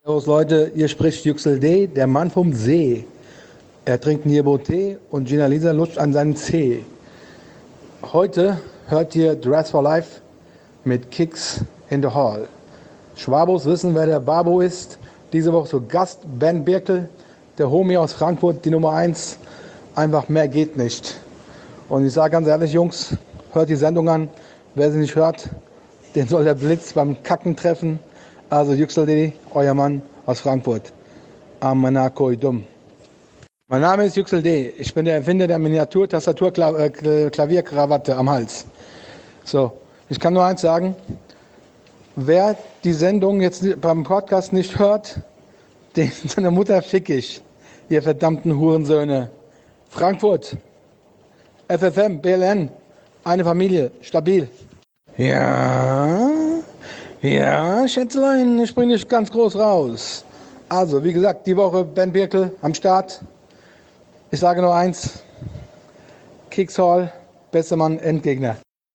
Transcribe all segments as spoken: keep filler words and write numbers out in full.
Servus Leute, hier spricht Yüksel D., der Mann vom See. Er trinkt Nierbo-Tee und Gina Lisa lutscht an seinen Zeh. Heute hört ihr Dress for Life mit Kicks in the Hall. Schwabos wissen, wer der Babo ist. Diese Woche zu Gast Ben Birkel, der Homie aus Frankfurt, die Nummer eins. Einfach mehr geht nicht. Und ich sage ganz ehrlich, Jungs, hört die Sendung an. Wer sie nicht hört, den soll der Blitz beim Kacken treffen. Also Yüksel D., euer Mann aus Frankfurt. Amanakoi dumm. Mein Name ist Yüksel D. Ich bin der Erfinder der Miniatur-Tastatur-Klavierkrawatte am Hals. So, ich kann nur eins sagen. Wer die Sendung jetzt beim Podcast nicht hört, den seine Mutter fick ich. Ihr verdammten Hurensöhne. Frankfurt. F F M, B L N. Eine Familie. Stabil. Ja... Ja, Schätzlein, ich bringe dich ganz groß raus. Also, wie gesagt, die Woche Ben Birkel am Start. Ich sage nur eins. Kicks Hall, bester Mann, Endgegner.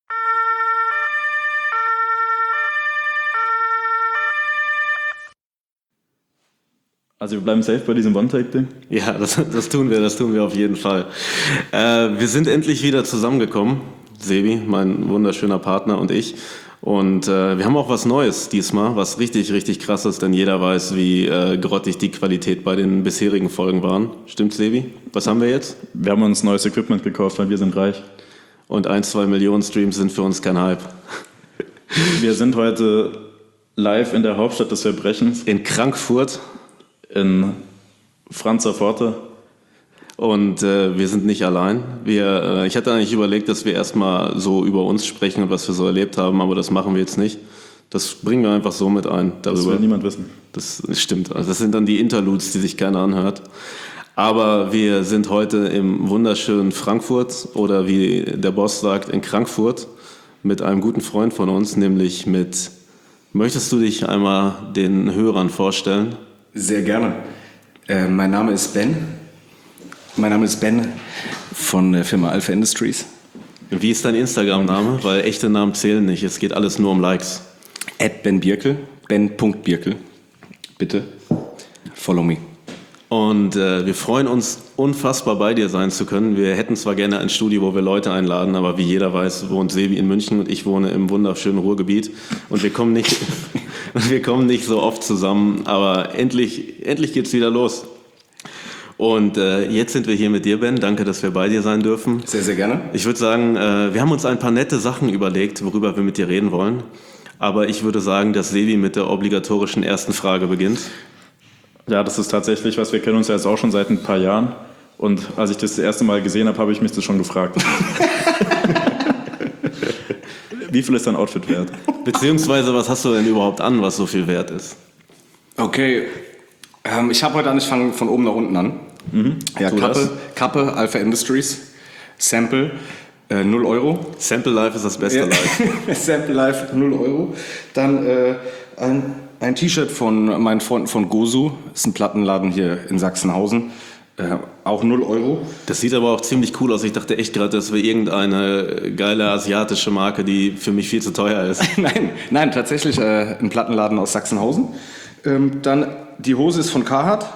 Also wir bleiben safe bei diesem One-Take-Ding? Ja, das, das tun wir, das tun wir auf jeden Fall. Äh, wir sind endlich wieder zusammengekommen. Sebi, mein wunderschöner Partner und ich. Und äh, wir haben auch was Neues diesmal, was richtig, richtig krass ist, denn jeder weiß, wie äh, grottig die Qualität bei den bisherigen Folgen waren. Stimmt, Sebi? Was haben wir jetzt? Wir haben uns neues Equipment gekauft, weil wir sind reich. Und ein, zwei Millionen Streams sind für uns kein Hype. Wir sind heute live in der Hauptstadt des Verbrechens. In Frankfurt. In Franzerpforte. Und äh, wir sind nicht allein. Wir, äh, ich hatte eigentlich überlegt, dass wir erstmal so über uns sprechen und was wir so erlebt haben, aber das machen wir jetzt nicht. Das bringen wir einfach so mit ein. Darüber. Das will niemand wissen. Das stimmt. Also das sind dann die Interludes, die sich keiner anhört. Aber wir sind heute im wunderschönen Frankfurt oder wie der Boss sagt, in Frankfurt mit einem guten Freund von uns, nämlich mit... Möchtest du dich einmal den Hörern vorstellen? Sehr gerne. Äh, mein Name ist Ben. Mein Name ist Ben von der Firma Alpha Industries. Wie ist dein Instagram-Name? Weil echte Namen zählen nicht. Es geht alles nur um Likes. At Ben Birkel. Ben.Birkel. Bitte. Follow me. Und äh, wir freuen uns unfassbar bei dir sein zu können. Wir hätten zwar gerne ein Studio, wo wir Leute einladen, aber wie jeder weiß, wohnt Sebi in München und ich wohne im wunderschönen Ruhrgebiet. Und wir kommen nicht, wir kommen nicht so oft zusammen, aber endlich, endlich geht's wieder los. Und äh, jetzt sind wir hier mit dir, Ben. Danke, dass wir bei dir sein dürfen. Sehr, sehr gerne. Ich würde sagen, äh, wir haben uns ein paar nette Sachen überlegt, worüber wir mit dir reden wollen. Aber ich würde sagen, dass Sebi mit der obligatorischen ersten Frage beginnt. Ja, das ist tatsächlich was. Wir kennen uns ja jetzt auch schon seit ein paar Jahren. Und als ich das das erste Mal gesehen habe, habe ich mich das schon gefragt. Wie viel ist dein Outfit wert? Beziehungsweise, was hast du denn überhaupt an, was so viel wert ist? Okay. Ähm, ich habe heute an, ich fange von oben nach unten an. Mhm. Ja, Tu Kappe, das. Kappe, Alpha Industries, Sample, äh, null Euro. Sample Life ist das beste Ja. Life. Sample Life, null Euro. Dann äh, ein, ein T-Shirt von meinen Freunden von Gozu, das ist ein Plattenladen hier in Sachsenhausen, äh, auch null Euro. Das sieht aber auch ziemlich cool aus. Ich dachte echt gerade, das wäre irgendeine geile asiatische Marke, die für mich viel zu teuer ist. nein, nein, tatsächlich äh, ein Plattenladen aus Sachsenhausen. Ähm, dann die Hose ist von Carhartt.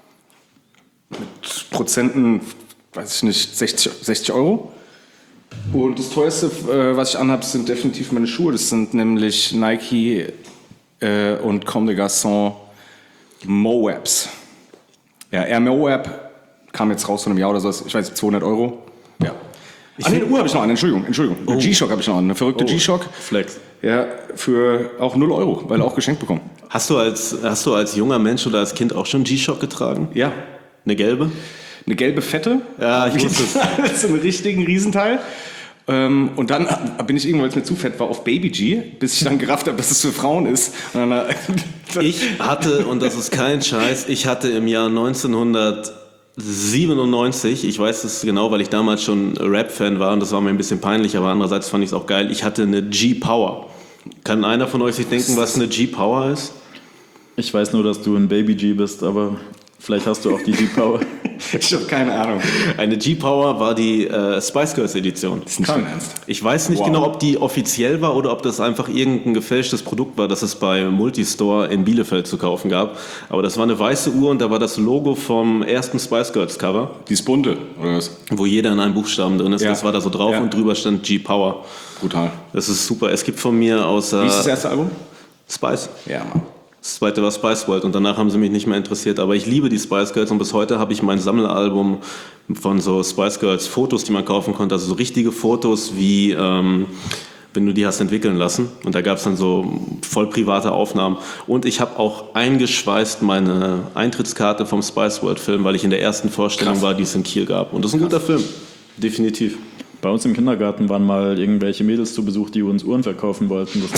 Mit Prozenten, weiß ich nicht, sechzig, sechzig Euro. Und das teuerste, äh, was ich anhabe, sind definitiv meine Schuhe. Das sind nämlich Nike äh, und Comme des Garçons Moabs. Ja, Air Moab kam jetzt raus von einem Jahr oder so. Ich weiß nicht, zweihundert Euro. Ja. Ich An den Uhr habe ich noch an, Entschuldigung, Entschuldigung. Oh. G-Shock habe ich noch an, eine verrückte Oh. G-Shock. Flex. Ja, für auch null Euro, weil auch geschenkt bekommen. Hast du als, hast du als junger Mensch oder als Kind auch schon G-Shock getragen? Ja. Eine gelbe? Eine gelbe Fette. Ja, ich wusste es. So einen richtigen Riesenteil. Ähm, und dann bin ich irgendwann, weil es mir zu fett war, auf Baby G, bis ich dann gerafft habe, dass es für Frauen ist. Und dann, Ich hatte, und das ist kein Scheiß, ich hatte im Jahr neunzehnhundertsiebenundneunzig, ich weiß es genau, weil ich damals schon Rap-Fan war und das war mir ein bisschen peinlich, aber andererseits fand ich es auch geil, ich hatte eine G-Power. Kann einer von euch sich denken, was eine G-Power ist? Ich weiß nur, dass du ein Baby G bist, aber vielleicht hast du auch die G-Power. Ich habe keine Ahnung. Eine G-Power war die äh, Spice Girls Edition. Das ist nicht dein Ernst. Ich weiß nicht Wow. genau, ob die offiziell war oder ob das einfach irgendein gefälschtes Produkt war, das es bei Multistore in Bielefeld zu kaufen gab. Aber das war eine weiße Uhr und da war das Logo vom ersten Spice Girls Cover, Die ist bunte, oder was? wo jeder in einem Buchstaben drin ist. Ja. Das war da so drauf Ja. und drüber stand G-Power. Brutal. Das ist super. Es gibt von mir außer Wie ist das erste Album? Spice. Ja, Mann. Das zweite war Spice World und danach haben sie mich nicht mehr interessiert. Aber ich liebe die Spice Girls und bis heute habe ich mein Sammelalbum von so Spice Girls Fotos, die man kaufen konnte. Also so richtige Fotos, wie ähm, wenn du die hast entwickeln lassen. Und da gab es dann so voll private Aufnahmen. Und ich habe auch eingeschweißt meine Eintrittskarte vom Spice World Film, weil ich in der ersten Vorstellung Krass. war, die es in Kiel gab. Und das ist ein guter Film. Definitiv. Bei uns im Kindergarten waren mal irgendwelche Mädels zu Besuch, die uns Uhren verkaufen wollten. Das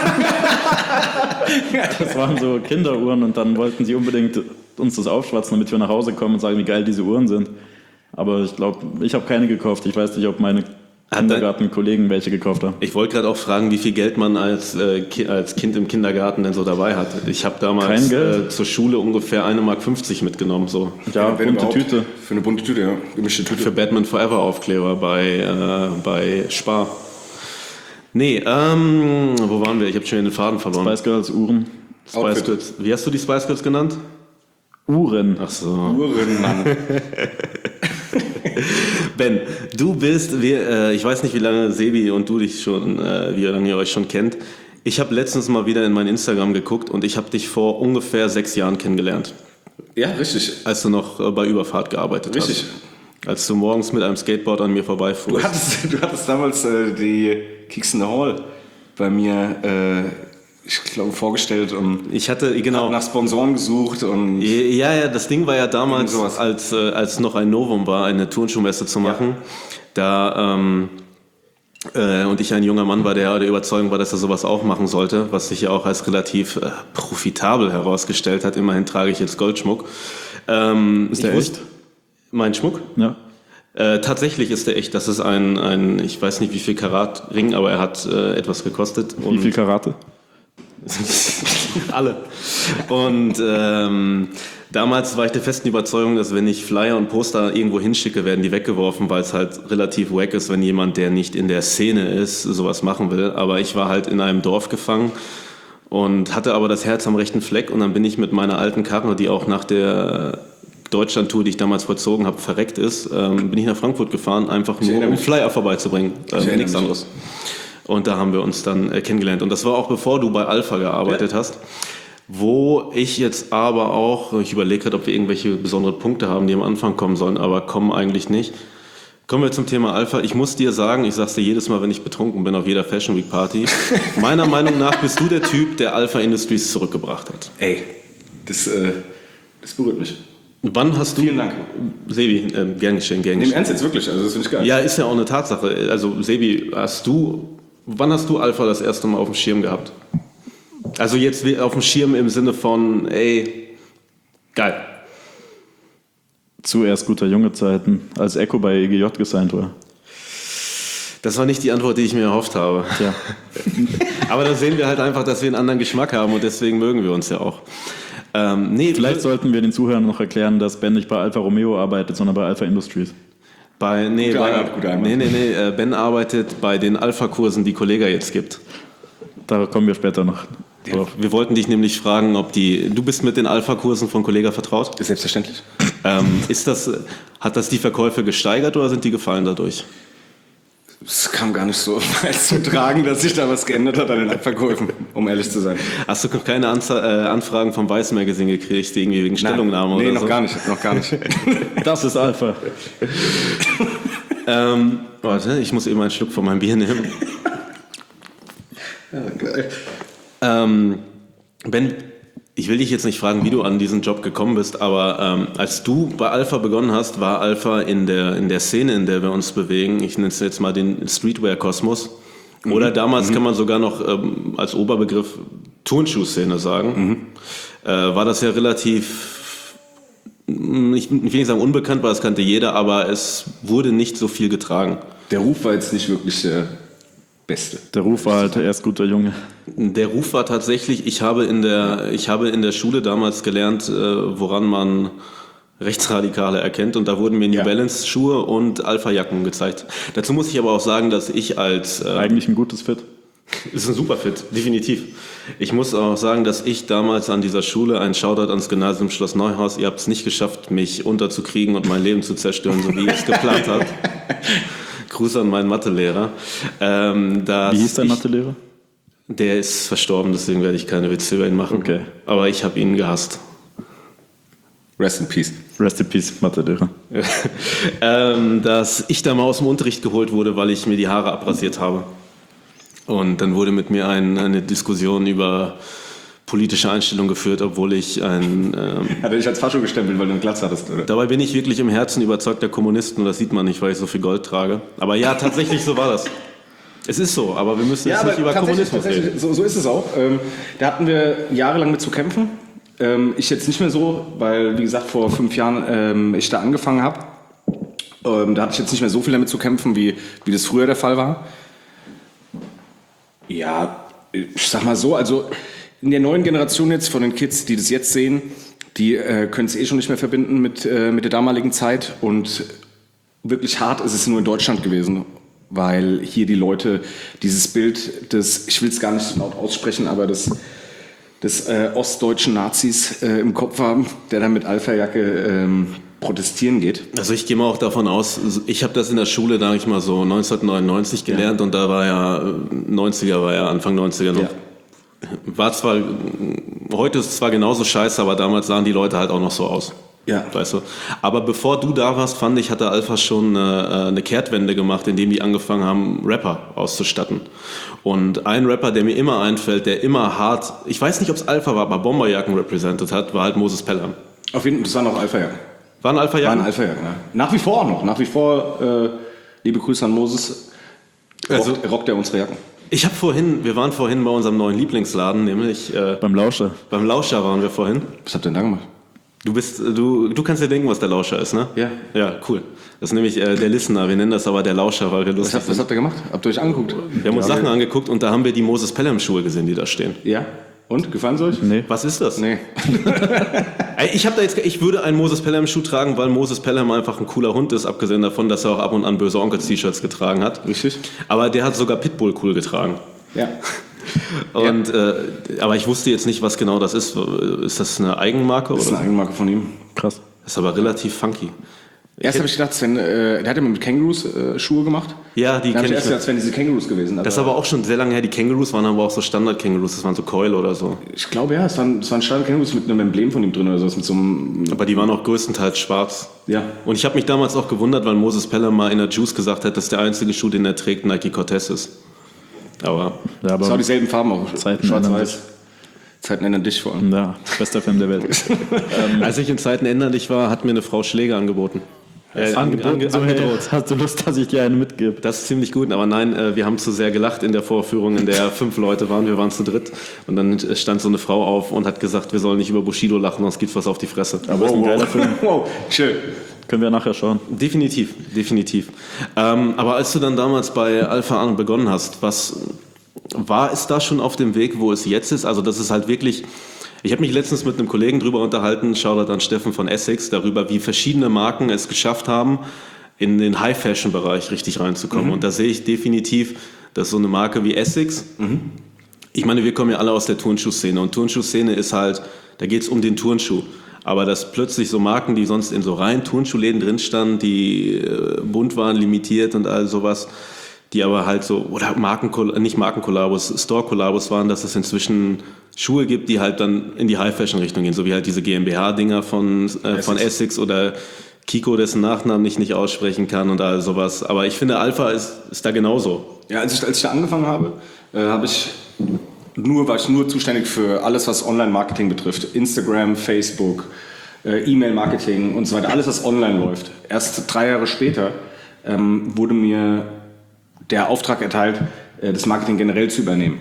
waren, das waren so Kinderuhren und dann wollten sie unbedingt uns das aufschwatzen, damit wir nach Hause kommen und sagen, wie geil diese Uhren sind. Aber ich glaube, ich habe keine gekauft. Ich weiß nicht, ob meine Kindergartenkollegen welche gekauft haben. Ich wollte gerade auch fragen, wie viel Geld man als, äh, Ki- als Kind im Kindergarten denn so dabei hat. Ich habe damals Kein Geld. äh, zur Schule ungefähr eine Mark fünfzig mitgenommen. So. Ja, Wenn bunte überhaupt. Tüte. Für eine bunte Tüte, ja. Gemischte Tüte. Für Batman Forever Aufkleber bei, äh, bei Spar. Nee, ähm, wo waren wir? Ich habe schon den Faden verloren. Spice Girls, Uhren. Spice Outfit. Girls. Wie hast du die Spice Girls genannt? Uhren. Ach so. Uhren, Mann. Ben, du bist, wir, äh, ich weiß nicht, wie lange Sebi und du dich schon, äh, wie lange ihr euch schon kennt. Ich habe letztens mal wieder in mein Instagram geguckt und ich habe dich vor ungefähr sechs Jahren kennengelernt, Ja, richtig. als du noch äh, bei Überfahrt gearbeitet Richtig. hast. Als du morgens mit einem Skateboard an mir vorbeifuhrst. Du hattest, du hattest damals äh, die Kicks in the Hall bei mir, äh, ich glaube, vorgestellt und Ich hatte, genau. nach Sponsoren gesucht und Ja, ja, das Ding war ja damals, Irgend sowas. als, äh, als noch ein Novum war, eine Turnschuhmesse zu machen. Da, ähm, äh, und ich ein junger Mann war, der der Überzeugung war, dass er sowas auch machen sollte, was sich ja auch als relativ äh, profitabel herausgestellt hat. Immerhin trage ich jetzt Goldschmuck. Ähm, Ist der ich echt? wusste- Mein Schmuck? Ja. Äh, tatsächlich ist der echt. Das ist ein, ein, ich weiß nicht wie viel Karat Ring, aber er hat äh, etwas gekostet. Wie viel Karate? Alle. Und ähm, damals war ich der festen Überzeugung, dass wenn ich Flyer und Poster irgendwo hinschicke, werden die weggeworfen, weil es halt relativ wack ist, wenn jemand, der nicht in der Szene ist, sowas machen will. Aber ich war halt in einem Dorf gefangen und hatte aber das Herz am rechten Fleck und dann bin ich mit meiner alten Karre, die auch nach der Deutschland-Tour, die ich damals vollzogen habe, verreckt ist, ähm, bin ich nach Frankfurt gefahren, einfach nur erinnere um mich. Flyer vorbeizubringen. Ähm, erinnere nichts mich. anderes. Und da haben wir uns dann äh, kennengelernt. Und das war auch bevor du bei Alpha gearbeitet hast. Wo ich jetzt aber auch, ich überlege gerade, ob wir irgendwelche besonderen Punkte haben, die am Anfang kommen sollen, aber kommen eigentlich nicht. Kommen wir zum Thema Alpha. Ich muss dir sagen, ich sag's dir jedes Mal, wenn ich betrunken bin auf jeder Fashion Week Party, meiner Meinung nach bist du der Typ, der Alpha Industries zurückgebracht hat. ey, das, äh, das berührt mich. Wann hast du... Vielen Dank. Sebi, äh, gern geschehen, gern Im geschehen. Ernst jetzt wirklich, also das finde ich geil. Ja, ist ja auch eine Tatsache. Also Sebi, hast du, wann hast du Alpha das erste Mal auf dem Schirm gehabt? Also jetzt auf dem Schirm im Sinne von, ey, geil. Zuerst guter junge Zeiten, als Echo bei E G J gesigned war. Das war nicht die Antwort, die ich mir erhofft habe. Tja. Aber da sehen wir halt einfach, dass wir einen anderen Geschmack haben und deswegen mögen wir uns ja auch. Ähm, nee, Vielleicht sollten wir den Zuhörern noch erklären, dass Ben nicht bei Alfa Romeo arbeitet, sondern bei Alpha Industries. bei, nee, Guter bei, Einwand, guter Einwand. nee, nee, nee, äh, Ben arbeitet bei den Alpha-Kursen, die Kollega jetzt gibt. Da kommen wir später noch drauf. Wir wollten dich nämlich fragen, ob die, du bist mit den Alpha-Kursen von Kollega vertraut? Selbstverständlich. Ähm, ist das, hat das die Verkäufe gesteigert oder sind die gefallen dadurch? Es kam gar nicht so weit zu tragen, dass sich da was geändert hat an den Abverkäufen, um ehrlich zu sein. Hast du noch keine Anza äh, Anfragen vom Weiß Magazine gekriegt, irgendwie wegen Stellungnahme nee, oder noch so? gar nicht, noch gar nicht. Das ist Alpha. Ähm, warte, ich muss eben einen Schluck von meinem Bier nehmen. Ja, geil. Ähm, Ben, ich will dich jetzt nicht fragen, wie du an diesen Job gekommen bist, aber ähm, als du bei Alpha begonnen hast, war Alpha in der, in der Szene, in der wir uns bewegen, ich nenne es jetzt mal den Streetwear-Kosmos, oder damals kann man sogar noch ähm, als Oberbegriff Turnschuhszene sagen, äh, war das ja relativ, ich will nicht sagen unbekannt, weil das kannte jeder, aber es wurde nicht so viel getragen. Der Ruf war jetzt nicht wirklich der beste. Der Ruf war halt erst guter Junge. Der Ruf war tatsächlich, ich habe in der, ich habe in der Schule damals gelernt, äh, woran man Rechtsradikale erkennt und da wurden mir New Ja. Balance Schuhe und Alpha-Jacken gezeigt. Dazu muss ich aber auch sagen, dass ich als... Äh, Eigentlich ein gutes Fit. ist ein super Fit, definitiv. Ich muss auch sagen, dass ich damals an dieser Schule, ein Shoutout ans Gymnasium Schloss Neuhaus, ihr habt es nicht geschafft, mich unterzukriegen und mein Leben zu zerstören, so wie ihr es geplant habt. Gruß an meinen Mathelehrer. Ähm, dass Wie hieß dein ich- Mathelehrer? Der ist verstorben, deswegen werde ich keine Witze über ihn machen. Okay. Aber ich habe ihn gehasst. Rest in Peace. Rest in Peace, Mathelehrer. ähm, dass ich da mal aus dem Unterricht geholt wurde, weil ich mir die Haare abrasiert habe. Und dann wurde mit mir ein, eine Diskussion über politische Einstellung geführt, obwohl ich ein... Ähm, Hat er dich als Fascho gestempelt, weil du einen Glatz hattest, oder? dabei bin ich wirklich im Herzen überzeugter Kommunist und das sieht man nicht, weil ich so viel Gold trage. Aber ja, tatsächlich so war das. Es ist so, aber wir müssen jetzt nicht über tatsächlich, Kommunismus reden. tatsächlich, so, so ist es auch. Ähm, da hatten wir jahrelang mit zu kämpfen. Ähm, ich jetzt nicht mehr so, weil, wie gesagt, vor fünf Jahren ähm, ich da angefangen habe. Ähm, da hatte ich jetzt nicht mehr so viel damit zu kämpfen, wie, wie das früher der Fall war. Ja, ich sag mal so, also in der neuen Generation jetzt von den Kids, die das jetzt sehen, die äh, können es eh schon nicht mehr verbinden mit, äh, mit der damaligen Zeit und wirklich hart ist es nur in Deutschland gewesen, weil hier die Leute dieses Bild des, ich will es gar nicht so laut aussprechen, aber des, des äh, ostdeutschen Nazis äh, im Kopf haben, der dann mit Alpha-Jacke ähm, protestieren geht. Also ich gehe mal auch davon aus, ich habe das in der Schule, sage ich mal so, neunzehnhundertneunundneunzig gelernt Ja. und da war ja, neunziger war ja, Anfang neunziger noch. Ja. War zwar, heute ist es zwar genauso scheiße, aber damals sahen die Leute halt auch noch so aus. Ja. Weißt du? Aber bevor du da warst, fand ich, hatte Alpha schon eine, eine Kehrtwende gemacht, indem die angefangen haben, Rapper auszustatten. Und ein Rapper, der mir immer einfällt, der immer hart, ich weiß nicht, ob es Alpha war, aber Bomberjacken represented hat, war halt Moses Pelham. Auf jeden Fall, das waren auch Alpha-Jacken. Waren Alpha-Jacken? Waren Alpha-Jacken, ja. Nach wie vor auch noch. Nach wie vor, äh, liebe Grüße an Moses, Also- rockt, rockt er unsere Jacken. Ich habe vorhin, wir waren vorhin bei unserem neuen Lieblingsladen, nämlich äh, Beim Lauscher. beim Lauscher waren wir vorhin. Was habt ihr denn da gemacht? Du bist, du, du kannst dir denken, was der Lauscher ist, ne? Ja. Ja, cool. Das ist nämlich äh, der Listener. Wir nennen das aber der Lauscher, weil wir Was lustig habt, was sind. habt ihr gemacht? Habt ihr euch angeguckt? Wir haben uns Sachen angeguckt und da haben wir die Moses Pelham Schuhe gesehen, die da stehen. Ja. Und? Gefallen sie euch? Nee. Was ist das? Nee. Ey, Ich, hab da jetzt, ich würde einen Moses Pelham Schuh tragen, weil Moses Pelham einfach ein cooler Hund ist, abgesehen davon, dass er auch ab und an böse Onkel-T-Shirts getragen hat. Richtig. Aber der hat sogar Pitbull cool getragen. Ja. Und, äh, aber ich wusste jetzt nicht, was genau das ist. Ist das eine Eigenmarke? Das ist Oder? eine Eigenmarke von ihm. Krass. Das ist aber relativ funky. Erst habe ich gedacht, Sven, äh, der hat ja mit Kängurus äh, Schuhe gemacht. Ja, die Dann habe kenne ich ich. erst gedacht, Sven, diese Kängurus gewesen. Das ist aber auch schon sehr lange her. Die Kängurus waren aber auch so Standard-Kängurus. Das waren so Keul oder so. Ich glaube ja, es waren, es waren Standard-Kängurus mit einem Emblem von ihm drin oder sowas. Mit so einem. Aber die waren auch größtenteils schwarz. Ja. Und ich habe mich damals auch gewundert, weil Moses Pelham mal in der Juice gesagt hat, dass der einzige Schuh, den er trägt, Nike Cortez ist. Aber Ja, Es war aber dieselben Farben auch. Zeiten ändern Schwarz-Weiß. Zeiten ändern dich vor allem. ja, bester Film der Welt. als ich in Zeiten änderlich war, hat mir eine Frau Schläge angeboten. Äh, Angeboten, ange- so, hey, angedroht. hast du Lust, dass ich dir eine mitgebe? Das ist ziemlich gut, aber nein, äh, wir haben zu sehr gelacht in der Vorführung, in der fünf Leute waren, wir waren zu dritt. Und dann stand so eine Frau auf und hat gesagt, wir sollen nicht über Bushido lachen, sonst gibt's was auf die Fresse. Aber ist ein geiler Film. Wow, chill. Können wir nachher schauen. Definitiv, definitiv. Ähm, aber als du dann damals bei Alpha an begonnen hast, was war es da schon auf dem Weg, wo es jetzt ist? Also das ist halt wirklich... Ich habe mich letztens mit einem Kollegen drüber unterhalten, Shoutout an Steffen von Essex, darüber, wie verschiedene Marken es geschafft haben, in den High-Fashion-Bereich richtig reinzukommen. Mhm. Und da sehe ich definitiv, dass so eine Marke wie Essex, mhm. ich meine, wir kommen ja alle aus der Turnschuhszene und Turnschuhszene ist halt, da geht es um den Turnschuh. Aber dass plötzlich so Marken, die sonst in so reinen Turnschuhläden drin standen, die äh, bunt waren, limitiert und all sowas, die aber halt so, oder Marken, nicht Markenkollabos, Store-Kollabos waren, dass es inzwischen Schuhe gibt, die halt dann in die High-Fashion-Richtung gehen, so wie halt diese GmbH-Dinger von, äh, von Essex oder Kiko, dessen Nachnamen ich nicht aussprechen kann und all sowas. Aber ich finde, Alpha ist, ist da genauso. Ja, als ich, als ich da angefangen habe, äh, habe ich nur, war ich nur zuständig für alles, was Online-Marketing betrifft. Instagram, Facebook, äh, E-Mail-Marketing und so weiter. Alles, was online läuft. Erst drei Jahre später ähm, wurde mir der Auftrag erteilt, äh, das Marketing generell zu übernehmen.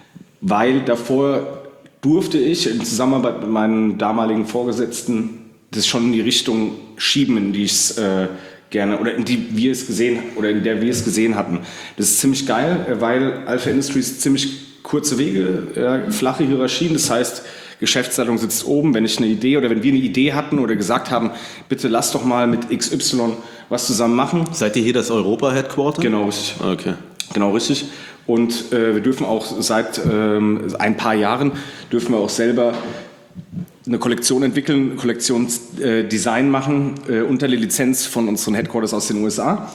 Weil davor durfte ich in Zusammenarbeit mit meinen damaligen Vorgesetzten das schon in die Richtung schieben, in die ich es äh, gerne, oder in die wir es gesehen, oder in der wir es gesehen hatten. Das ist ziemlich geil, weil Alpha Industries ziemlich kurze Wege, ja, flache Hierarchien. Das heißt, Geschäftsleitung sitzt oben. Wenn ich eine Idee oder wenn wir eine Idee hatten oder gesagt haben, bitte lass doch mal mit X Y was zusammen machen. Seid ihr hier das Europa-Headquarter? Genau, richtig. Okay. Genau, richtig. Und äh, wir dürfen auch seit ähm, ein paar Jahren dürfen wir auch selber eine Kollektion entwickeln, Kollektionsdesign äh, machen äh, unter der Lizenz von unseren Headquarters aus den U S A.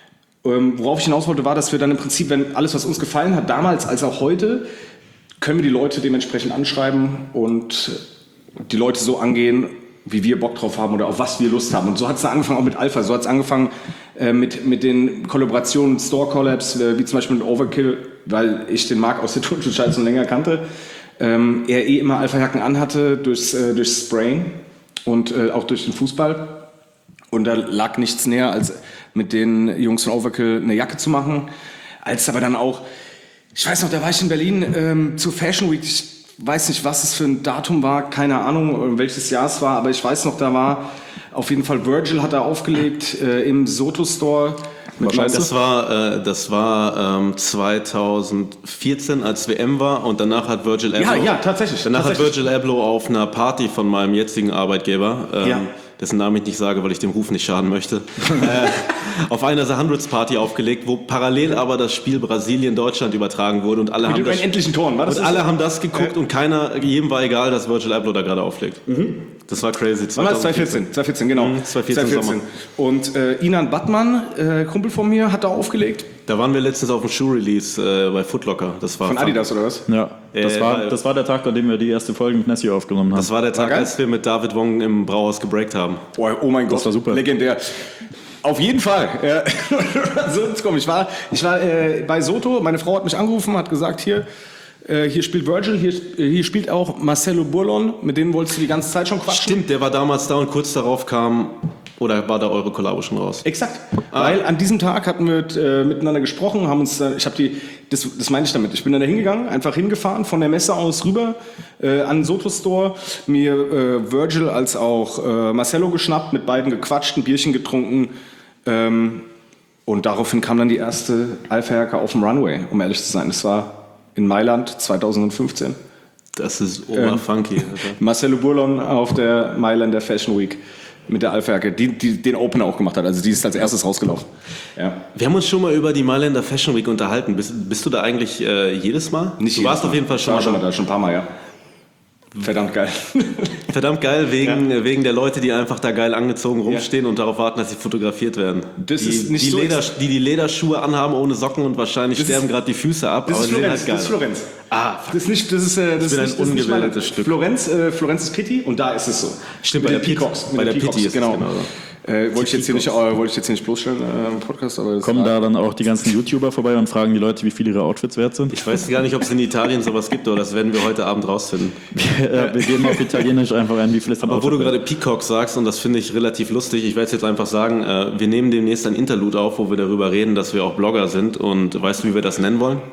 Ähm, worauf ich hinaus wollte, war, dass wir dann im Prinzip, wenn alles, was uns gefallen hat, damals als auch heute, können wir die Leute dementsprechend anschreiben und die Leute so angehen, wie wir Bock drauf haben oder auf was wir Lust haben. Und so hat es angefangen auch mit Alpha. So hat es angefangen äh, mit, mit den Kollaborationen, Store Collabs, äh, wie zum Beispiel mit Overkill, weil ich den Marc aus der Turnschutzscheiße schon länger kannte. Ähm, er eh immer Alpha-Jacken anhatte durchs, äh, durchs Sprayen und äh, auch durch den Fußball. Und da lag nichts näher, als mit den Jungs von Overkill eine Jacke zu machen. Als aber dann auch, ich weiß noch, da war ich in Berlin ähm, zur Fashion Week. Ich weiß nicht, was es für ein Datum war, keine Ahnung, welches Jahr es war, aber ich weiß noch, da war auf jeden Fall Virgil hat er aufgelegt äh, im Soto Store. Mit Das war, äh, das war ähm, zweitausendvierzehn, als W M war, und danach hat Virgil Abloh, Ja, ja, tatsächlich. danach tatsächlich. hat Virgil Abloh auf einer Party von meinem jetzigen Arbeitgeber, ähm, Ja. dessen Namen ich nicht sage, weil ich dem Ruf nicht schaden möchte, äh, auf einer The Hundreds Party aufgelegt, wo parallel aber das Spiel Brasilien-Deutschland übertragen wurde und alle Mit haben den das, unendlichen Toren, war das und das? alle haben das geguckt und keiner, jedem war egal, dass Virgil Abloh da gerade auflegt. Das war crazy. Wann war das? zweitausendvierzehn, zweitausendvierzehn, genau. Mhm, zweitausendvierzehn Und äh, Inan Batman, äh, Kumpel von mir, hat da aufgelegt. Da waren wir letztens auf dem Shoe-Release äh, bei Foot Locker. Das war Von Adidas oder was? Ja, das, Äh, war, weil- das war der Tag, an dem wir die erste Folge mit Nessie aufgenommen haben. Das war der Tag, geil. als wir mit David Wong im Brauhaus gebreakt haben. Oh, oh mein Gott, Das war super. legendär. Auf jeden Fall. Ja. So, jetzt komm, ich war, ich war äh, bei Soto, meine Frau hat mich angerufen, hat gesagt, hier, äh, hier spielt Virgil, hier, hier spielt auch Marcelo Burlon, mit denen wolltest du die ganze Zeit schon quatschen. Stimmt, der war damals da und kurz darauf kam, oder war da eure Kollabo schon raus? Exakt, weil an diesem Tag hatten wir äh, miteinander gesprochen, haben uns, äh, ich habe die, das, das meine ich damit, ich bin dann da hingegangen, einfach hingefahren, von der Messe aus rüber äh, an den Soto Store, mir äh, Virgil als auch äh, Marcelo geschnappt, mit beiden gequatscht, ein Bierchen getrunken ähm, und daraufhin kam dann die erste Alpha-Jacke auf dem Runway, um ehrlich zu sein. Das war in Mailand zweitausendfünfzehn. Das ist oberfunky. Ähm, Marcelo Burlon auf der Mailander Fashion Week mit der Alpha-Jacke, die, die den Opener auch gemacht hat. Also die ist als erstes rausgelaufen. Ja. Wir haben uns schon mal über die Mailänder Fashion Week unterhalten. Bist, bist du da eigentlich äh, jedes Mal? Nicht du jedes warst Mal. auf jeden Fall schon War mal schon da. mal da, schon ein paar Mal, ja. Verdammt geil. Verdammt geil, wegen, wegen der Leute, die einfach da geil angezogen rumstehen und darauf warten, dass sie fotografiert werden. Das die, ist nicht die, so Leder, ex- die die Lederschuhe anhaben ohne Socken und wahrscheinlich Das sterben ist- gerade die Füße ab. Das aber ist sie sehen Florenz. halt geil Das ist Florenz. Ah, Das ist nicht, das ist, äh, das bin ist ein nicht, das ist nicht meine- ungewähltes Stück. Florenz, äh, Florenz ist Pitti und da ist es so. Stimmt, mit bei den der Pitti- Peacocks. mit bei den der Peacocks, Pitti ist es genau. genau Äh, wollte ich jetzt hier nicht, äh, wollte ich jetzt hier nicht bloßstellen äh, im Podcast, aber das Kommen war- da dann auch die ganzen YouTuber vorbei und fragen die Leute, wie viel ihre Outfits wert sind? Ich weiß gar nicht, ob es in Italien sowas gibt, aber das werden wir heute Abend rausfinden. Ja, wir geben auf Italienisch einfach ein, wie viel ist ein Aber wo du Outfit gerade wert. Peacock sagst, und das finde ich relativ lustig, ich werde es jetzt einfach sagen, äh, wir nehmen demnächst ein Interlude auf, wo wir darüber reden, dass wir auch Blogger sind. Und weißt du, wie wir das nennen wollen?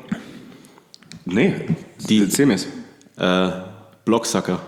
Nee, Die- erzähl mir's. Äh, Blogsucker.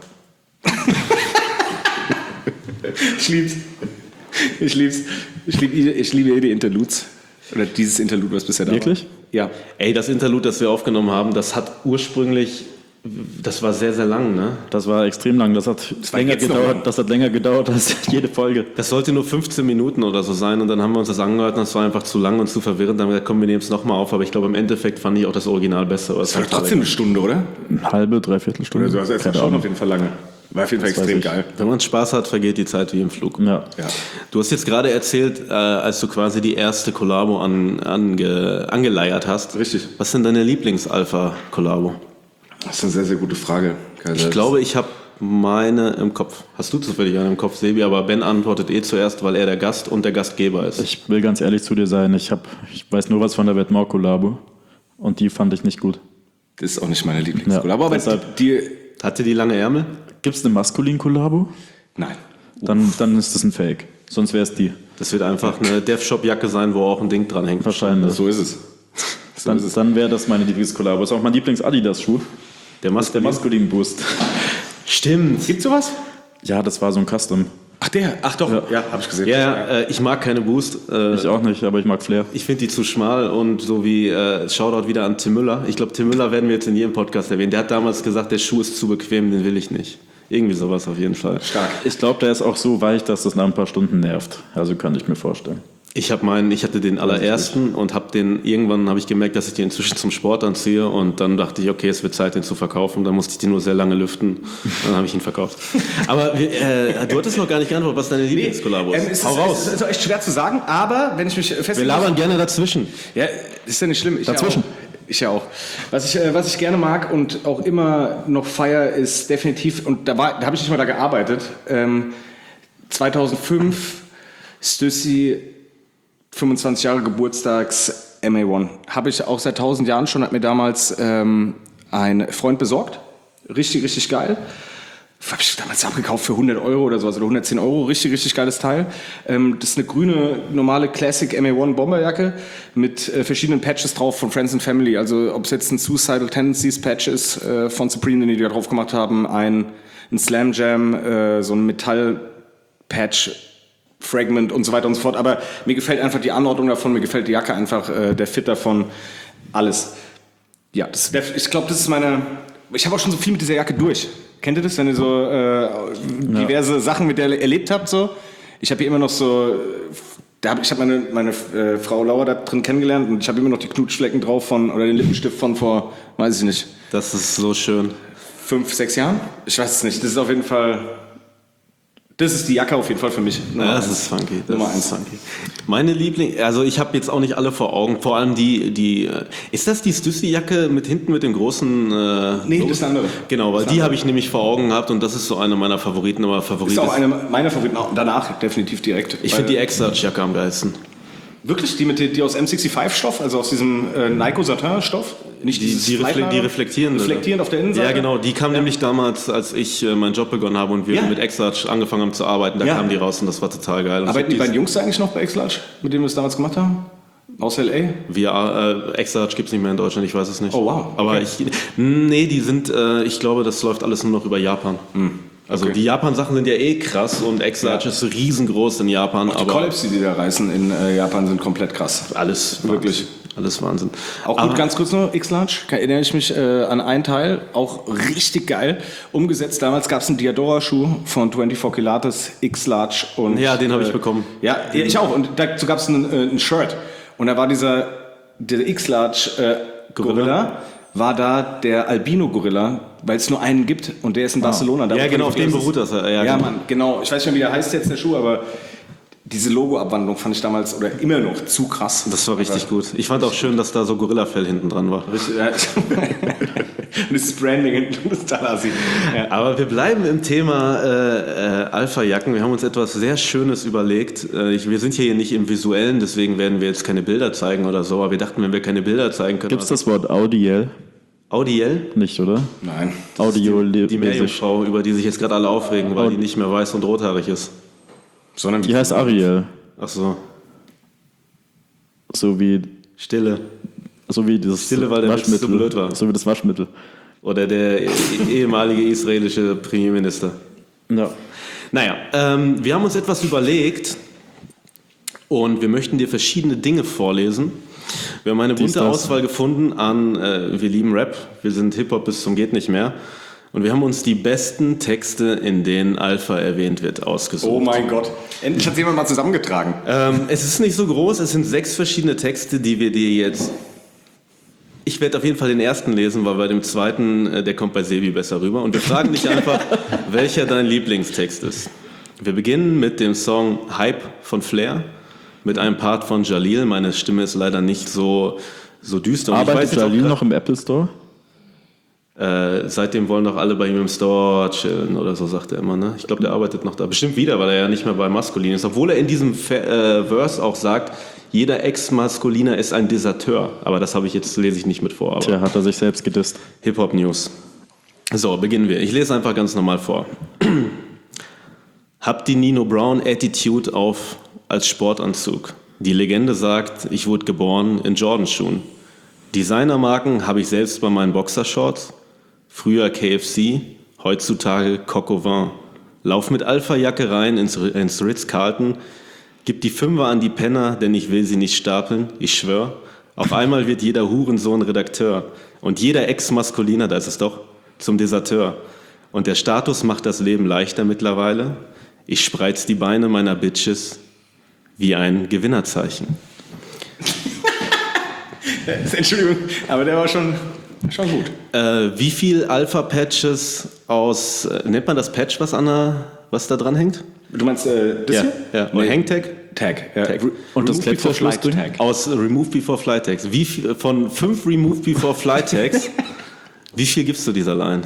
Ich lieb's. Ich lieb's. Ich, lieb, ich liebe die Interludes. Oder dieses Interlude, was bisher da Wirklich? war. Ja. Ey, das Interlude, das wir aufgenommen haben, das hat ursprünglich, das war sehr, sehr lang, ne? Das war extrem lang. Das hat, war länger jetzt noch gedauert, lang. das hat länger gedauert als jede Folge. Das sollte nur fünfzehn Minuten oder so sein und dann haben wir uns das angehört und das war einfach zu lang und zu verwirrend. Dann haben wir gesagt, komm, wir nehmen es nochmal auf, aber ich glaube, im Endeffekt fand ich auch das Original besser. Das war trotzdem eine Stunde, oder? Eine halbe, dreiviertel Stunde. Also, also, das war Keine schon Ahnung. auf jeden Fall lange. War auf jeden Fall Das weiß extrem ich. geil. Wenn man Spaß hat, vergeht die Zeit wie im Flug. Ja. Ja. Du hast jetzt gerade erzählt, äh, als du quasi die erste Kollabo an, ange, angeleiert hast. Richtig. Was ist denn deine Lieblings-Alpha-Kollabo? Das ist eine sehr, sehr gute Frage. Ich glaube, ich habe meine im Kopf. Hast du zufällig eine im Kopf, Sebi? Aber Ben antwortet eh zuerst, weil er der Gast und der Gastgeber ist. Ich will ganz ehrlich zu dir sein. Ich, hab, ich weiß nur was von der Vetmore-Kollabo. Und die fand ich nicht gut. Das ist auch nicht meine Lieblingskollabo. Ja, aber deshalb- die, Hatte die lange Ärmel? Gibt es eine Maskulin-Kollabo? nein. Dann, dann ist das ein Fake. Sonst wäre es die. Das wird einfach eine Dev-Shop-Jacke sein, wo auch ein Ding dran hängt. Wahrscheinlich. So ist es. So Dann, ist es. dann wäre das meine Lieblingskollabo. Ist auch mein Lieblings-Adidas-Schuh. Der Der Maskulin. Maskulin-Boost. Stimmt. Gibt's sowas? Ja, das war so ein Custom. Ach der, ach doch, ja, ja habe ich gesehen. Ja, äh, ich mag keine Boost. Äh, Ich auch nicht, aber ich mag Flair. Ich finde die zu schmal und so wie äh, Shoutout wieder an Tim Müller. Ich glaube, Tim Müller werden wir jetzt in jedem Podcast erwähnen. Der hat damals gesagt, der Schuh ist zu bequem, den will ich nicht. Irgendwie sowas auf jeden Fall. Stark. Ich glaube, der ist auch so weich, dass das nach ein paar Stunden nervt. Also kann ich mir vorstellen. Ich habe meinen, ich hatte den allerersten und habe den irgendwann habe ich gemerkt, dass ich den inzwischen zum Sport anziehe und dann dachte ich, okay, es wird Zeit, den zu verkaufen. Dann musste ich den nur sehr lange lüften. Dann habe ich ihn verkauft. Aber wir, äh, du hattest noch gar nicht geantwortet, was deine Lieblingskollabo ist. Ähm, es Hau ist, raus. Es ist echt schwer zu sagen, aber wenn ich mich festlege... Wir labern gerne dazwischen. Ja, ist ja nicht schlimm. Ich Dazwischen. Ja auch. Ich ja auch. Was ich, äh, was ich gerne mag und auch immer noch feier, ist definitiv, und da, war, da habe ich nicht mal da gearbeitet, ähm, zweitausendfünf, Stussy, fünfundzwanzig Jahre Geburtstags M A eins. Habe ich auch seit tausend Jahren schon, hat mir damals ähm, ein Freund besorgt. Richtig, richtig geil. Habe ich damals abgekauft für hundert Euro oder so, also hundertzehn Euro. Richtig, richtig geiles Teil. Ähm, das ist eine grüne, normale Classic M A eins Bomberjacke mit äh, verschiedenen Patches drauf von Friends and Family. Also ob es jetzt ein Suicidal Tendencies Patch ist äh, von Supreme, den die da drauf gemacht haben, ein, ein Slam Jam, äh, so ein Metall-Patch, Fragment und so weiter und so fort. Aber mir gefällt einfach die Anordnung davon, mir gefällt die Jacke einfach, äh, der Fit davon, alles. Ja, das, der, ich glaube, das ist meine... Ich habe auch schon so viel mit dieser Jacke durch. Kennt ihr das, wenn ihr so äh, diverse ja. Sachen mit der erlebt habt? So? Ich habe hier immer noch so... Da hab, ich habe meine, meine äh, Frau Laura da drin kennengelernt und ich habe immer noch die Knutschflecken drauf von, oder den Lippenstift von vor, weiß ich nicht. Das ist so schön. Fünf, sechs Jahren? Ich weiß es nicht. Das ist auf jeden Fall... Das ist die Jacke auf jeden Fall für mich. Ja, das ist funky. Das Nummer ist eins. funky. Meine Liebling, also ich habe jetzt auch nicht alle vor Augen. Vor allem die, die. Ist das die Stussy-Jacke mit hinten mit dem großen? Äh, nee, das ist eine andere. Genau, weil das die habe ich nämlich vor Augen gehabt und das ist so eine meiner Favoriten. Aber Favorit ist auch eine meiner Favoriten. Auch danach definitiv direkt. Ich finde die Exarch-Jacke am geilsten. Wirklich? Die, mit, die aus M fünfundsiebzig-Stoff, also aus diesem äh, Nyko-Satin-Stoff? Nicht Die, die, refle die reflektierende. Reflektierend auf der Innenseite? Ja, genau. Die kam ja. nämlich damals, als ich äh, meinen Job begonnen habe und wir ja. mit Exarch angefangen haben zu arbeiten, da ja. kamen die raus und das war total geil. Und Arbeiten die beiden Jungs eigentlich noch bei Exarch, mit denen wir es damals gemacht haben? Aus L A? Wir, äh, Exarch gibt es nicht mehr in Deutschland, ich weiß es nicht. Oh, wow. Okay. Aber ich, nee, die sind, äh, ich glaube, das läuft alles nur noch über Japan. Mhm. Also okay. Die Japan-Sachen sind ja eh krass und Exarch ja. ist riesengroß in Japan. Auch die aber Collabs, die die da reißen in äh, Japan, sind komplett krass. Alles wirklich. Wahnsinn. Alles Wahnsinn. Auch gut, ganz kurz noch, X-Large, erinnere ich mich äh, an einen Teil, auch richtig geil, umgesetzt. Damals gab es einen Diadora-Schuh von vierundzwanzig Kilates, X-Large. Und ja, den habe äh, ich bekommen. Ja, ich auch. Und dazu gab es ein, äh, ein Shirt. Und da war dieser, dieser X-Large äh, Gorilla. Gorilla, war da der Albino-Gorilla, weil es nur einen gibt und der ist in Barcelona. Da ja, genau, auf dem beruht das. Ja, ja genau. Mann, genau. Ich weiß nicht mehr, wie der heißt jetzt, der Schuh, aber diese Logo-Abwandlung fand ich damals oder immer noch zu krass. Das war richtig gut. Ich fand auch schön, dass da so Gorilla-Fell hinten dran war. Richtig, ja. Das Branding hinten, das ist assi. Ja. Aber wir bleiben im Thema äh, äh, Alpha-Jacken. Wir haben uns etwas sehr Schönes überlegt. Äh, ich, wir sind hier nicht im Visuellen, deswegen werden wir jetzt keine Bilder zeigen oder so. Aber wir dachten, wenn wir keine Bilder zeigen können... Gibt es das Wort Audiell? Audiell? Nicht, oder? Nein. Audio die, die Meerjungfrau, über die sich jetzt gerade alle aufregen, weil Audi die nicht mehr weiß und rothaarig ist. Sondern die heißt Ariel. Ach so. So wie... Stille. So wie das Stille, weil der Waschmittel. so blöd war. So wie das Waschmittel. Oder der ehemalige israelische Premierminister. Ja. Naja, ähm, wir haben uns etwas überlegt und wir möchten dir verschiedene Dinge vorlesen. Wir haben eine bunte das. Auswahl gefunden an äh, Wir lieben Rap, wir sind Hip-Hop bis zum geht nicht mehr. Und wir haben uns die besten Texte, in denen Alpha erwähnt wird, ausgesucht. Oh mein Gott, endlich hat jemand mal zusammengetragen. Ähm, es ist nicht so groß, es sind sechs verschiedene Texte, die wir dir jetzt... Ich werde auf jeden Fall den ersten lesen, weil bei dem zweiten, äh, der kommt bei Sebi besser rüber. Und wir fragen dich einfach, welcher dein Lieblingstext ist. Wir beginnen mit dem Song Hype von Flair, mit einem Part von Jalil. Meine Stimme ist leider nicht so, so düster. Und arbeitet Jalil noch im Apple Store? Äh, seitdem wollen doch alle bei ihm im Store chillen oder so, sagt er immer. Ne? Ich glaube, der arbeitet noch da. Bestimmt wieder, weil er ja nicht mehr bei Maskulin ist. Obwohl er in diesem Fe- äh, Verse auch sagt, jeder Ex-Maskuliner ist ein Deserteur. Aber das habe ich jetzt, lese ich nicht mit vor. Aber Tja, hat er sich selbst gedisst. Hip-Hop-News. So, beginnen wir. Ich lese einfach ganz normal vor. Hab die Nino Brown Attitude auf als Sportanzug. Die Legende sagt, ich wurde geboren in Jordan-Schuhen. Designermarken habe ich selbst bei meinen Boxershorts. Früher K F C, heutzutage Coq au Vin. Lauf mit Alpha-Jacke rein ins, ins Ritz-Carlton, gib die Fünfer an die Penner, denn ich will sie nicht stapeln, ich schwör. Auf einmal wird jeder Hurensohn Redakteur und jeder Ex-Maskuliner, da ist es doch, zum Deserteur. Und der Status macht das Leben leichter mittlerweile. Ich spreiz die Beine meiner Bitches wie ein Gewinnerzeichen. Entschuldigung, aber der war schon, schon gut. Äh, wie viel Alpha-Patches aus, äh, nennt man das Patch, was, an der, was da dran hängt? Du meinst äh, das Ja, hier? ja. Oder Hangtag? Tag. Ja. Tag. Re- Und das Remove before flight Klettverschlussding? Tag. Aus Remove Before Flight Tags. Wie viel, von fünf Remove Before Flight Tags, wie viel gibst du dieser Line?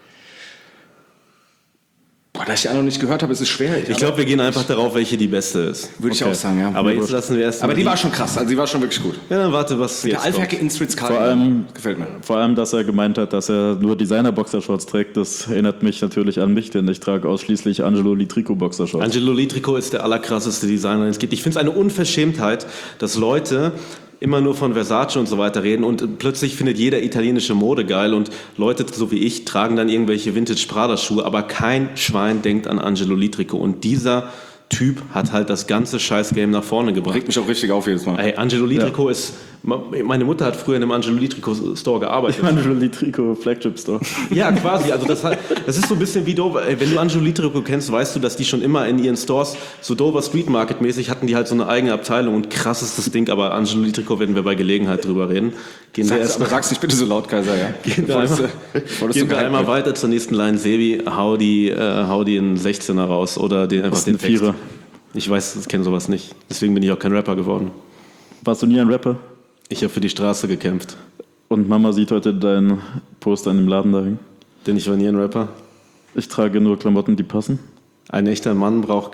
Boah, da ich die andere noch nicht gehört habe, ist es schwer. Ich glaube, wir gehen einfach darauf, welche die beste ist. Würde ich Okay. auch sagen, ja. Aber jetzt lassen wir erst Aber mal die war schon krass, also die war schon wirklich gut. Ja, dann warte, was Der jetzt Alpha-Jacke kommt. ins Ritz Vor allem- Carlton gefällt mir. Vor allem, dass er gemeint hat, dass er nur Designer-Boxershorts trägt, das erinnert mich natürlich an mich, denn ich trage ausschließlich Angelo Litrico-Boxershorts. Angelo Litrico ist der allerkrasseste Designer, den es gibt. Ich finde es eine Unverschämtheit, dass Leute immer nur von Versace und so weiter reden und plötzlich findet jeder italienische Mode geil und Leute so wie ich tragen dann irgendwelche Vintage-Prada-Schuhe, aber kein Schwein denkt an Angelo Litrico und dieser Typ hat halt das ganze Scheiß-Game nach vorne gebracht. Regt mich auch richtig auf jedes Mal. Ey, Angelo Litrico ist, meine Mutter hat früher in einem Angelo Litrico Store gearbeitet. Angelo Litrico Flagship Store. Ja, quasi. Also das, hat, das ist so ein bisschen wie Dover. Ey, wenn du Angelo Litrico kennst, weißt du, dass die schon immer in ihren Stores so Dover Street Market mäßig hatten die halt so eine eigene Abteilung und krass ist das Ding. Aber Angelo Litrico werden wir bei Gelegenheit drüber reden. Gehen wir Sag's, erst aber sag's nicht bitte so laut, Kaiser, ja? Gehen wir Bevor das, einmal, äh, bevor das gehen so wir gehypt einmal wird. weiter zur nächsten Line. Sebi, hau die, äh, hau die in sechzehner raus oder den, einfach ist den ein Vierer. Text. Ich weiß, ich kenne sowas nicht. Deswegen bin ich auch kein Rapper geworden. Warst du nie ein Rapper? Ich habe für die Straße gekämpft. Und Mama sieht heute dein Poster in dem Laden da hängen. Denn ich war nie ein Rapper. Ich trage nur Klamotten, die passen. Ein echter Mann braucht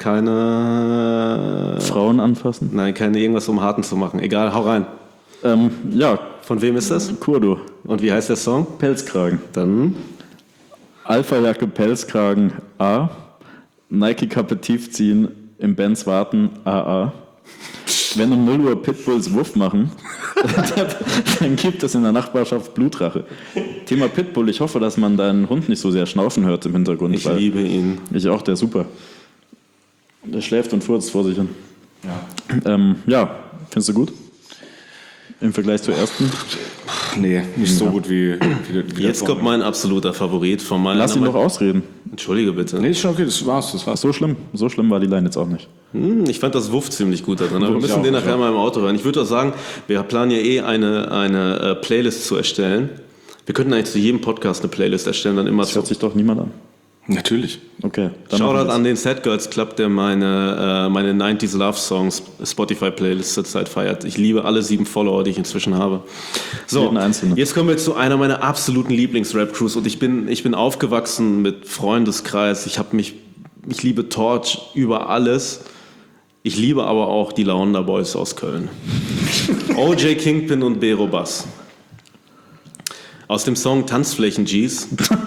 keine... Frauen anfassen. Nein, keine irgendwas um Harten zu machen. Egal, hau rein. Ähm, ja, Von wem ist das? Kurdo. Und wie heißt der Song? Pelzkragen. Dann Alpha-Jacke, Pelzkragen, A. Nike-Kappe tief ziehen, im Benz warten, A A. Wenn um null Uhr Pitbulls Wuff machen, dann gibt es in der Nachbarschaft Blutrache. Thema Pitbull, ich hoffe, dass man deinen Hund nicht so sehr schnaufen hört im Hintergrund. ich weil- liebe ihn. Ich auch, der ist super. Der schläft und furzt vor sich hin. Ja, ähm, ja findest du gut? Im Vergleich zur ersten? Nee, nicht so gut wie, wie, wie Jetzt kommt mein absoluter Favorit von meiner... Lass ihn doch ausreden. Entschuldige bitte. Nee, ist schon okay, das war's, das war's. So schlimm, so schlimm war die Line jetzt auch nicht. Hm, ich fand das Wuff ziemlich gut da drin. Aber wir Ich müssen auch, den ich nachher auch. mal im Auto hören. Ich würde auch sagen, wir planen ja eh eine, eine äh, Playlist zu erstellen. Wir könnten eigentlich zu jedem Podcast eine Playlist erstellen, dann immer Das zu... hört sich doch niemand an. Natürlich. Okay, dann machen Shoutout wir's. an den Sad Girls Club, der meine, äh, meine neunziger Love Songs Spotify-Playlist zurzeit feiert. Ich liebe alle sieben Follower, die ich inzwischen habe. So, Jeden einzelnen. jetzt kommen wir zu einer meiner absoluten Lieblings-Rap-Crews und ich bin, ich bin aufgewachsen mit Freundeskreis. Ich habe mich, ich liebe Torch über alles. Ich liebe aber auch die Laonda Boys aus Köln. O J Kingpin und Bero Bass. Aus dem Song Tanzflächen-Gs.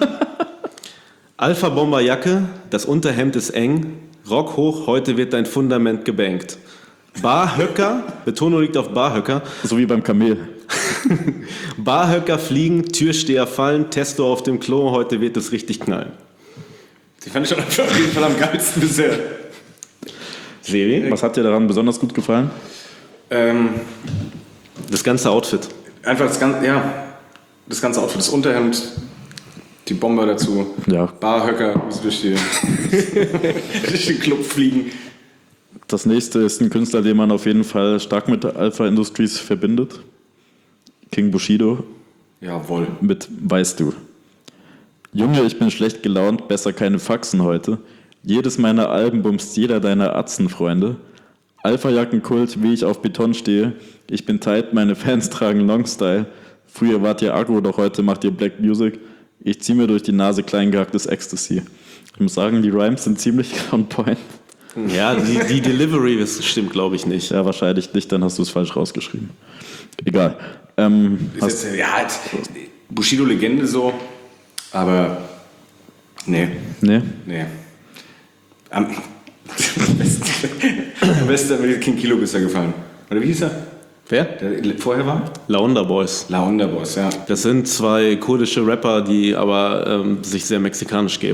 Alpha Bomber Jacke, das Unterhemd ist eng, Rock hoch, heute wird dein Fundament gebankt. Barhöcker, Betonung liegt auf Barhöcker, So wie beim Kamel. Barhöcker fliegen, Türsteher fallen, Testo auf dem Klo, heute wird es richtig knallen. Die fand ich schon auf jeden Fall am geilsten bisher. Sebi? Was hat dir daran besonders gut gefallen? Ähm, Das ganze Outfit. einfach das ganze, ja, das ganze Outfit, das Unterhemd, die Bomber dazu, Ja. Barhöcker, wie sie durch, die, durch den Club fliegen. Das nächste ist ein Künstler, den man auf jeden Fall stark mit Alpha Industries verbindet. King Bushido Jawohl. mit Weißt du. Junge, ich bin schlecht gelaunt, besser keine Faxen heute. Jedes meiner Alben bumst jeder deiner Atzenfreunde. Alpha-Jackenkult, wie ich auf Beton stehe. Ich bin tight, meine Fans tragen Longstyle. Früher wart ihr aggro, doch heute macht ihr Black Music. Ich zieh mir durch die Nase kleingehacktes Ecstasy. Ich muss sagen, die Rhymes sind ziemlich on point. Ja, die, die Delivery das stimmt, glaube ich, nicht. Ja, wahrscheinlich nicht, dann hast du es falsch rausgeschrieben. Egal. Ähm, Ist hast, jetzt, ja, halt Bushido-Legende so, aber nee, nee? nee. Am besten, am besten hat mir King Kilo bisher gefallen. Oder wie hieß er? Wer? Der vorher war? Laonda Boys. La Boys, ja. Das sind zwei kurdische Rapper, die aber ähm, sich sehr mexikanisch geben.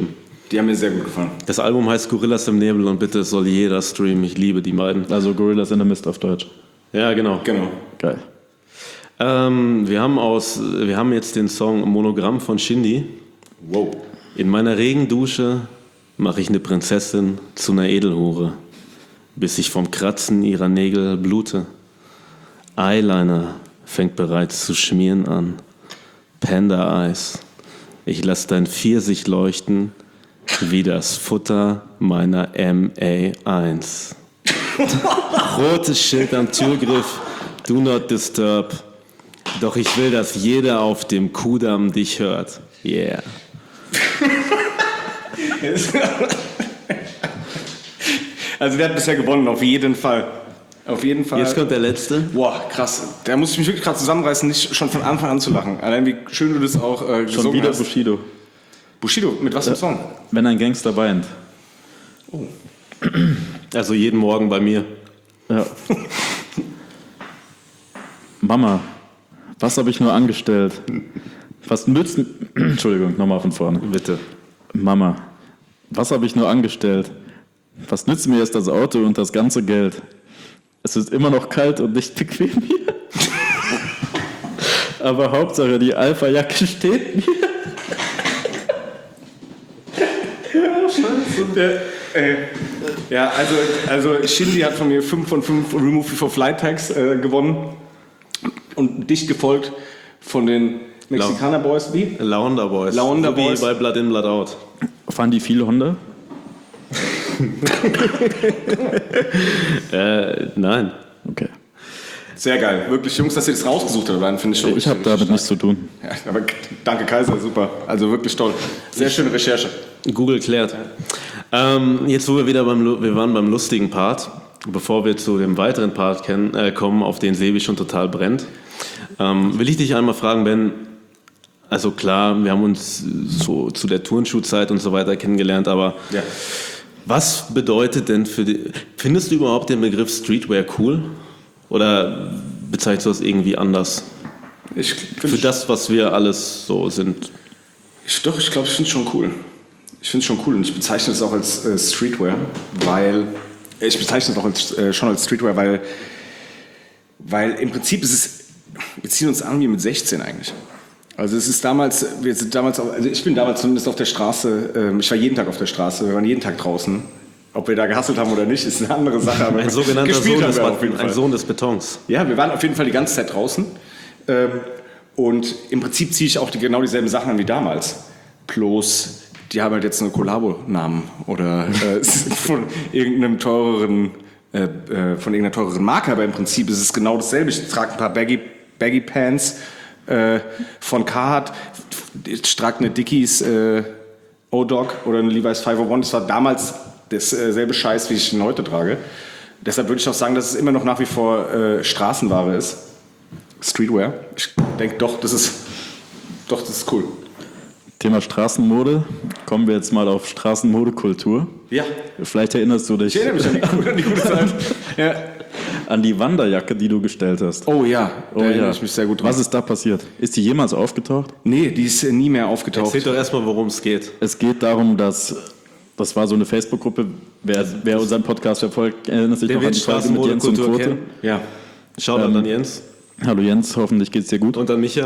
Die haben mir sehr gut gefallen. Das Album heißt Gorillas im Nebel und bitte soll jeder streamen. Ich liebe die beiden. Also Gorillas in the Mist auf Deutsch. Ja, genau. Genau. Geil. Ähm, wir, haben aus, wir haben jetzt den Song Monogramm von Shindy. Wow. In meiner Regendusche mache ich eine Prinzessin zu einer Edelhure, bis ich vom Kratzen ihrer Nägel blute. Eyeliner fängt bereits zu schmieren an. Panda Eyes, ich lass dein Pfirsich leuchten wie das Futter meiner M A eins. Rotes Schild am Türgriff, do not disturb. Doch ich will, dass jeder auf dem Kudamm dich hört. Yeah. Also der hat bisher gewonnen, auf jeden Fall. Auf jeden Fall. Jetzt kommt der letzte. Boah, krass. Da muss ich mich wirklich gerade zusammenreißen, nicht schon von Anfang an zu lachen. Allein wie schön du das auch äh, gesungen Schon wieder hast. Bushido. Bushido, mit was für einem Song? Wenn ein Gangster weint. Also jeden Morgen bei mir. Ja. Mama, was habe ich nur angestellt? Was nützt... Entschuldigung, nochmal von vorne. Bitte. Mama, was habe ich nur angestellt? Was nützt mir jetzt das Auto und das ganze Geld? Es ist immer noch kalt und nicht bequem hier. Aber Hauptsache, die Alpha-Jacke steht mir. Der, äh, ja, also, also Shindy hat von mir fünf von fünf Remove Before Flight Tags äh, gewonnen. Und dicht gefolgt von den Mexikaner Boys, wie? Launda Boys. Launda so Boys. Wie bei Blood In, Blood Out. Fahren die viel Honda? äh, nein. Okay. Sehr geil. Wirklich, Jungs, dass ihr das rausgesucht habt, finde ich schon Ich habe richtig damit stark. nichts zu tun. Ja, aber danke Kaiser, super. Also wirklich toll. Sehr schöne Recherche. Google klärt. Ähm, jetzt, wo wir wieder beim, Lu- wir waren beim lustigen Part, bevor wir zu dem weiteren Part kennen, äh, kommen, auf den Sebi schon total brennt, ähm, will ich dich einmal fragen, Ben. Also klar, wir haben uns so zu der Turnschuhzeit und so weiter kennengelernt, aber Ja. was bedeutet denn für die, findest du überhaupt den Begriff Streetwear cool? Oder bezeichnest du das irgendwie anders? Ich Für find, das, was wir alles so sind. ich, doch, ich glaube, ich finde es schon cool. Ich finde es schon cool und ich bezeichne es auch als äh, Streetwear, weil äh, ich bezeichne es auch als, äh, schon als Streetwear, weil, weil im Prinzip ist es, wir ziehen uns an wie mit sechzehn eigentlich. Also es ist damals, wir sind damals, auch, also ich bin damals zumindest auf der Straße, ähm, ich war jeden Tag auf der Straße, wir waren jeden Tag draußen. Ob wir da gehustelt haben oder nicht, ist eine andere Sache. Aber Ein sogenannter gespielt Sohn haben des, wir auf jeden ein Fall. Sohn des Betons. Ja, wir waren auf jeden Fall die ganze Zeit draußen. Ähm, und im Prinzip ziehe ich auch die, genau dieselben Sachen an wie damals. Bloß, die haben halt jetzt einen Kollabo-Namen oder äh, von irgendeinem teureren, äh, äh, von irgendeiner teureren Marke. Aber im Prinzip ist es genau dasselbe. Ich trage ein paar Baggy, Baggy Pants äh, von Carhartt. Ich trage eine Dickies äh, O-Dog oder eine Levi's five oh one. Das war damals dasselbe Scheiß, wie ich ihn heute trage. Deshalb würde ich auch sagen, dass es immer noch nach wie vor äh, Straßenware ist. Streetwear. Ich denke doch, das ist, doch, das ist cool. Thema Straßenmode. Kommen wir jetzt mal auf Straßenmodekultur. Ja, Vielleicht erinnerst du dich ich erinnere mich an die, an die gute Zeit. Ja. an die Wanderjacke, die du gestellt hast. Oh ja, da Oh erinnere ja. ich mich sehr gut dran. Was ist da passiert? Ist die jemals aufgetaucht? Nee, die ist äh, nie mehr aufgetaucht. Erzähl doch erstmal, worum es geht. Es geht darum, dass das war so eine Facebook-Gruppe. Wer, wer unseren Podcast verfolgt, erinnert sich Der noch an wird die Folge mit Jens und Straßenmodekultur Quote. kennen. Ja. Schaut Ähm, an Jens Hallo Jens, hoffentlich geht's dir gut. und an Micha.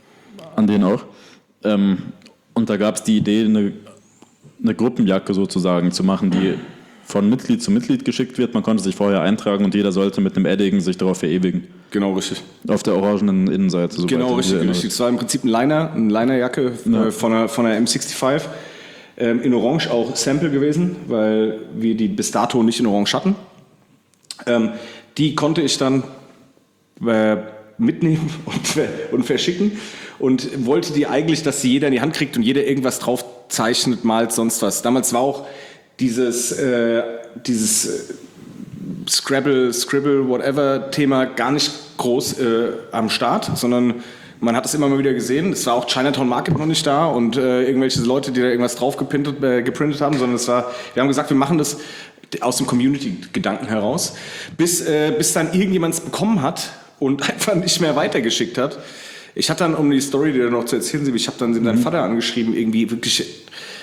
An den auch. Ähm, und da gab es die Idee, eine, eine Gruppenjacke sozusagen zu machen, die von Mitglied zu Mitglied geschickt wird. Man konnte sich vorher eintragen und jeder sollte mit einem Edding sich darauf verewigen. Genau, richtig. Auf der orangenen Innenseite. sobald Genau, ihr dich richtig, erinnert. richtig. Es war im Prinzip ein Liner, eine Linerjacke Ja. äh, von der, von der M sechsundsiebzig. Ähm, in Orange auch Sample gewesen, weil wir die bis dato nicht in Orange hatten. Ähm, die konnte ich dann äh, mitnehmen und, ver- und verschicken und wollte die eigentlich, dass sie jeder in die Hand kriegt und jeder irgendwas drauf zeichnet, malt, sonst was. Damals war auch dieses, äh, dieses äh, Scrabble, Scribble, whatever Thema gar nicht groß äh, am Start, sondern man hat es immer mal wieder gesehen. Es war auch Chinatown Market noch nicht da und äh, irgendwelche Leute, die da irgendwas drauf geprintet, äh, geprintet haben, sondern es war, wir haben gesagt, wir machen das aus dem Community-Gedanken heraus, bis, äh, bis dann irgendjemand es bekommen hat und einfach nicht mehr weitergeschickt hat. Ich hatte dann, um die Story dir noch zu erzählen, ich habe dann meinen Vater angeschrieben, irgendwie wirklich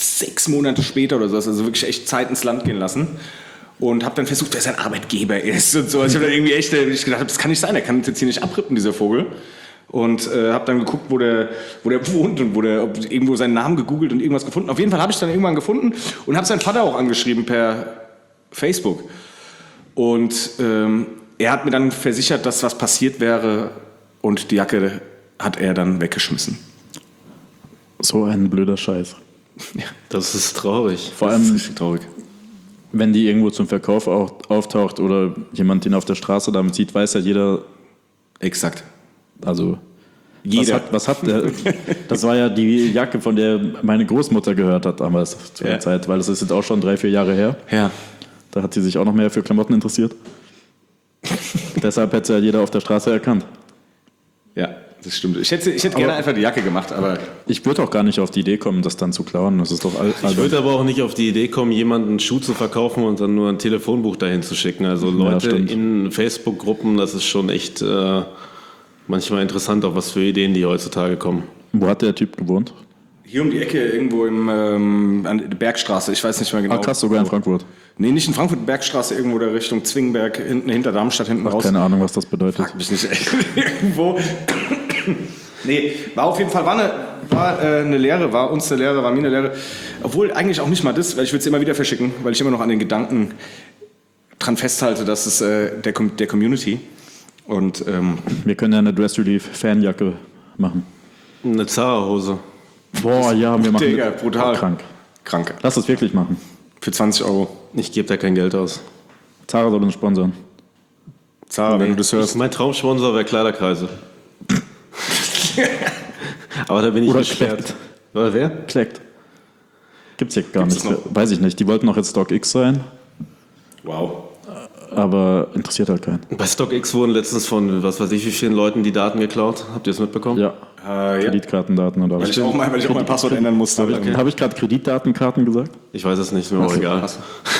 sechs Monate später oder so, also wirklich echt Zeit ins Land gehen lassen. Und habe dann versucht, wer sein Arbeitgeber ist und so. Also ich habe dann irgendwie echt ich gedacht, das kann nicht sein, der kann uns jetzt hier nicht abrippen, dieser Vogel. Und äh, habe dann geguckt, wo der, wo der wohnt und wo der, ob irgendwo seinen Namen gegoogelt und irgendwas gefunden. Auf jeden Fall habe ich dann irgendwann gefunden und habe seinen Vater auch angeschrieben per Facebook. Und ähm, er hat mir dann versichert, dass was passiert wäre und die Jacke hat er dann weggeschmissen. So ein blöder Scheiß. Ja, das ist traurig. Vor Das ist allem, richtig traurig. wenn die irgendwo zum Verkauf auch auftaucht oder jemand den auf der Straße damit sieht, weiß ja jeder, Exakt. also Jeder. Was hat, was hat der? Das war ja die Jacke, von der meine Großmutter gehört hat damals zu der Ja. Zeit, weil das ist jetzt auch schon drei, vier Jahre her. Ja. Da hat sie sich auch noch mehr für Klamotten interessiert. Deshalb hätte ja jeder auf der Straße erkannt. Ja, das stimmt. Ich hätte, ich hätte gerne einfach die Jacke gemacht, aber Ich würde auch gar nicht auf die Idee kommen, das dann zu klauen. Das ist doch all, Ich würde aber auch nicht auf die Idee kommen, jemanden einen Schuh zu verkaufen und dann nur ein Telefonbuch dahin zu schicken. Also Leute stimmt. in Facebook-Gruppen, das ist schon echt äh, manchmal interessant, auf was für Ideen die heutzutage kommen. Wo hat der Typ gewohnt? hier um die Ecke irgendwo im, ähm, an der Bergstraße, ich weiß nicht mehr genau. Ah, krass, sogar in Frankfurt. Nee, nicht in Frankfurt, Bergstraße, irgendwo da Richtung Zwingenberg, hinten hinter Darmstadt, hinten raus. Keine Ahnung, was das bedeutet. Frag mich nicht, irgendwo. Nee, war auf jeden Fall, war eine, war, äh, eine Lehre, war uns eine Lehre, war mir eine Lehre. Obwohl eigentlich auch nicht mal das, weil ich würde es immer wieder verschicken, weil ich immer noch an den Gedanken dran festhalte, dass es äh, der, Com- der Community und ähm, Wir können ja eine Dress Relief Fanjacke machen. Eine Zara-Hose. Boah, ja, wir machen Digga, brutal. krank. krank. Lass es wirklich machen. Für zwanzig Euro. Ich gebe da kein Geld aus. Zara soll uns sponsern. Zara, wenn du das hörst. Mein Traumsponsor wäre Kleiderkreise. Aber da bin ich Oder gesperrt. Kleckt. Oder wer? Kleckt. Gibt's ja gar Gibt's nicht. das Weiß ich nicht. Die wollten noch jetzt StockX sein, Wow. aber interessiert halt keinen. Bei StockX wurden letztens von, was weiß ich, wie vielen Leuten die Daten geklaut. Habt ihr es mitbekommen? Ja. Äh, ja. Kreditkartendaten oder Weil was? ich auch mal, weil ich auch mein Passwort ändern musste. Habe ich, hab ich gerade Kreditdatenkarten gesagt? Ich weiß es nicht, ist mir auch Ach so, egal. krass.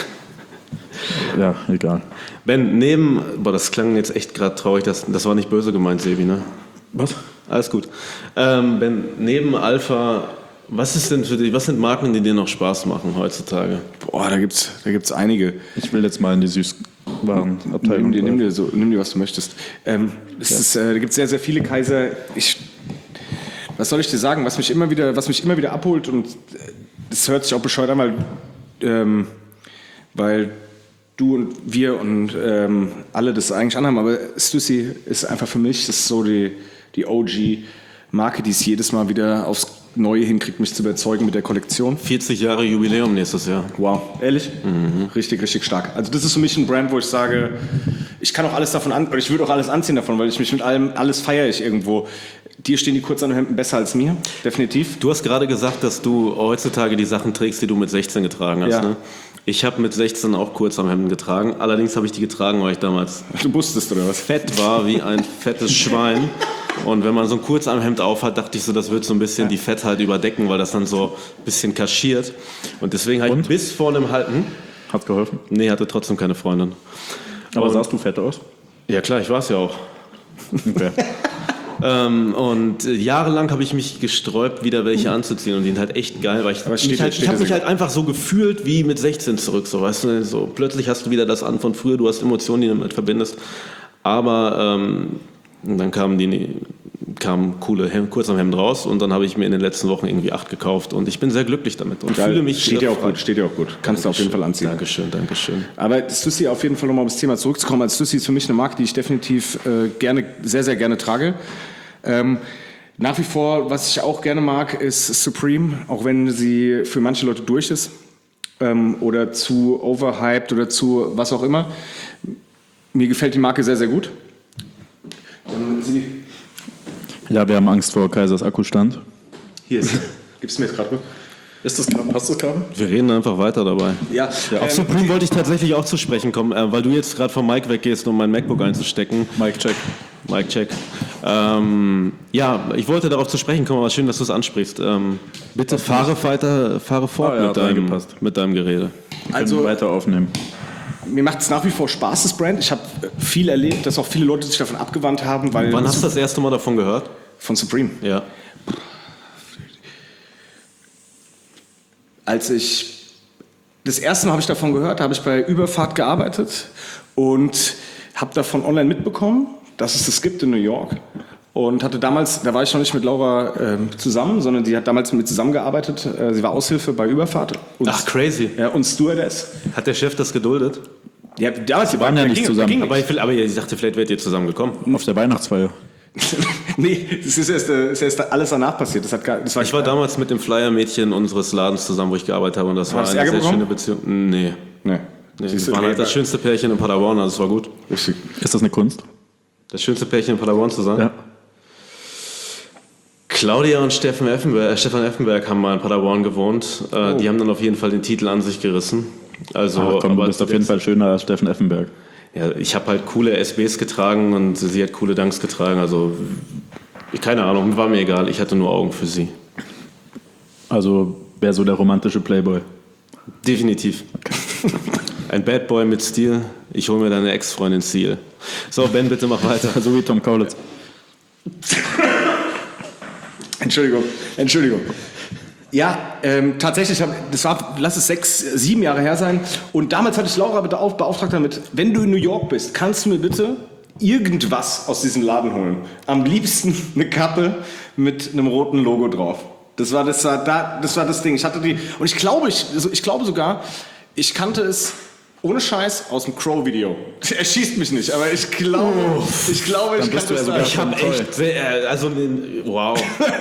Ja, egal. Ben, neben, boah, das klang jetzt echt gerade traurig, das, das war nicht böse gemeint, Sebi, ne? Was? Alles gut. Ähm, Ben, neben Alpha, was ist denn für dich, was sind Marken, die dir noch Spaß machen heutzutage? Boah, da gibt's, da gibt's einige. Ich will jetzt mal in die Süßwarenabteilung. Nimm dir, nimm dir, so, nimm dir, was du möchtest. Ähm, es ist, äh, da gibt es sehr, sehr viele Kaiser. Ich, was soll ich dir sagen, was mich immer wieder, was mich immer wieder abholt und das hört sich auch bescheuert an, weil, ähm, weil du und wir und ähm, alle das eigentlich anhaben, aber Stussy ist einfach für mich, das ist so die, die O G-Marke, die es jedes Mal wieder aufs Neue hinkriegt, mich zu überzeugen mit der Kollektion. vierzig Jahre Jubiläum nächstes Jahr. Wow, ehrlich? Mhm. Richtig, richtig stark. Also das ist für mich ein Brand, wo ich sage, ich kann auch alles davon an, oder ich würde auch alles anziehen davon, weil ich mich mit allem, alles feiere ich irgendwo. Dir stehen die Kurzarmhemden besser als mir, definitiv. Du hast gerade gesagt, dass du heutzutage die Sachen trägst, die du mit sechzehn getragen hast. Ja. Ne? Ich habe mit sechzehn auch Kurzarmhemden getragen. Allerdings habe ich die getragen, weil ich damals Du wusstest, oder was? fett war wie ein fettes Schwein. Und wenn man so ein Kurzarmhemd aufhat, dachte ich so, das wird so ein bisschen die Fettheit überdecken, weil das dann so ein bisschen kaschiert. Und deswegen habe ich bis vor einem halben... Hat's geholfen? Nee, hatte trotzdem keine Freundin. Aber Und- sahst du fett aus? Ja klar, ich war es ja auch. Okay. Ähm, und äh, jahrelang habe ich mich gesträubt, wieder welche anzuziehen und die sind halt echt geil, weil ich, Aber steht- mich halt, steht ich habe dir mich sehr halt einfach so gefühlt wie mit sechzehn zurück, so weißt du, so plötzlich hast du wieder das an von früher, du hast Emotionen, die du damit verbindest, aber ähm, dann kamen die kamen coole Hem- Kurzarmhemden raus und dann habe ich mir in den letzten Wochen irgendwie acht gekauft und ich bin sehr glücklich damit und Geil. fühle mich steht dir wieder auch frei. gut, steht dir auch gut. Kannst du auf jeden Fall anziehen. Dankeschön, Dankeschön. Aber Stussy auf jeden Fall, um auf das Thema zurückzukommen, als Stussy ist für mich eine Marke, die ich definitiv äh, gerne, sehr, sehr gerne trage. Ähm, nach wie vor, was ich auch gerne mag, ist Supreme, auch wenn sie für manche Leute durch ist ähm, oder zu overhyped oder zu was auch immer. Mir gefällt die Marke sehr, sehr gut. Ähm, sie, Ja, wir haben Angst vor Kaisers Akkustand. hier ist Gibst du mir jetzt gerade? Ist das klar? Passt das gerade? Wir reden einfach weiter dabei. Ja, Auf ähm, Supreme wollte ich tatsächlich auch zu sprechen kommen, äh, weil du jetzt gerade vom Mic weggehst, um mein MacBook einzustecken. Mike, check. Mic check. Ähm, ja, ich wollte darauf zu sprechen kommen, aber schön, dass du es ansprichst. Ähm, bitte fahre weiter, fahre fort Ah, ja, mit, hat deinem, reingepasst. mit deinem Gerede. also Also weiter aufnehmen. mir macht es nach wie vor Spaß, das Brand. Ich habe viel erlebt, dass auch viele Leute sich davon abgewandt haben, weil Wann hast du das erste Mal davon gehört? von Supreme. Ja. als ich, das erste Mal habe ich davon gehört, habe ich bei Überfahrt gearbeitet und habe davon online mitbekommen, dass es das gibt in New York. Und hatte damals, da war ich noch nicht mit Laura äh, zusammen, sondern die hat damals mit mir zusammengearbeitet. Äh, sie war Aushilfe bei Überfahrt. Und, Ach, crazy. Ja, und Stewardess. Hat der Chef das geduldet? Ja, damals, die waren ja nicht ging, zusammen. ging Aber ich, will, aber ich dachte, vielleicht wärt ihr zusammengekommen. Auf der Weihnachtsfeier. Nee, das ist erst, das ist erst alles danach passiert. Das hat gar, das war Ich war damals mit dem Flyer-Mädchen unseres Ladens zusammen, wo ich gearbeitet habe. Und das war Hast du eine Ärger sehr bekommen? schöne Beziehung. Nee. Nee. nee Siehst wir du, waren halt nee, das schönste Pärchen in Paderborn, also es war gut. Richtig. Ist das eine Kunst? Das schönste Pärchen in Paderborn zu sein? Ja. Claudia und Steffen Effenberg, äh, Stefan Effenberg haben mal in Paderborn gewohnt. Äh, Oh. Die haben dann auf jeden Fall den Titel an sich gerissen. Also, Ach, komm, du aber bist auf jeden Fall schöner als Steffen Effenberg. Ja, ich habe halt coole S Bs getragen und sie hat coole Dunks getragen. Also, ich- keine Ahnung, war mir egal. Ich hatte nur Augen für sie. Also wäre so der romantische Playboy. Definitiv. Ein Bad Boy mit Stil. Ich hole mir deine Ex-Freundin Ziel. So, Ben, bitte mach weiter. So wie Tom Kaulitz. Entschuldigung, Entschuldigung. Ja, ähm, tatsächlich, hab, das war, lass es sechs, sieben Jahre her sein. Und damals hatte ich Laura bitte auf, beauftragt damit, wenn du in New York bist, kannst du mir bitte irgendwas aus diesem Laden holen. Am liebsten eine Kappe mit einem roten Logo drauf. Das war das, war da, das war das Ding. Ich hatte die, und ich glaube, ich, also ich glaube sogar, ich kannte es ohne Scheiß aus dem Crow-Video. Er schießt mich nicht, aber ich glaube, ich glaube, ich bist kann du das ja sogar sagen. Ich habe echt, sehr, also, wow.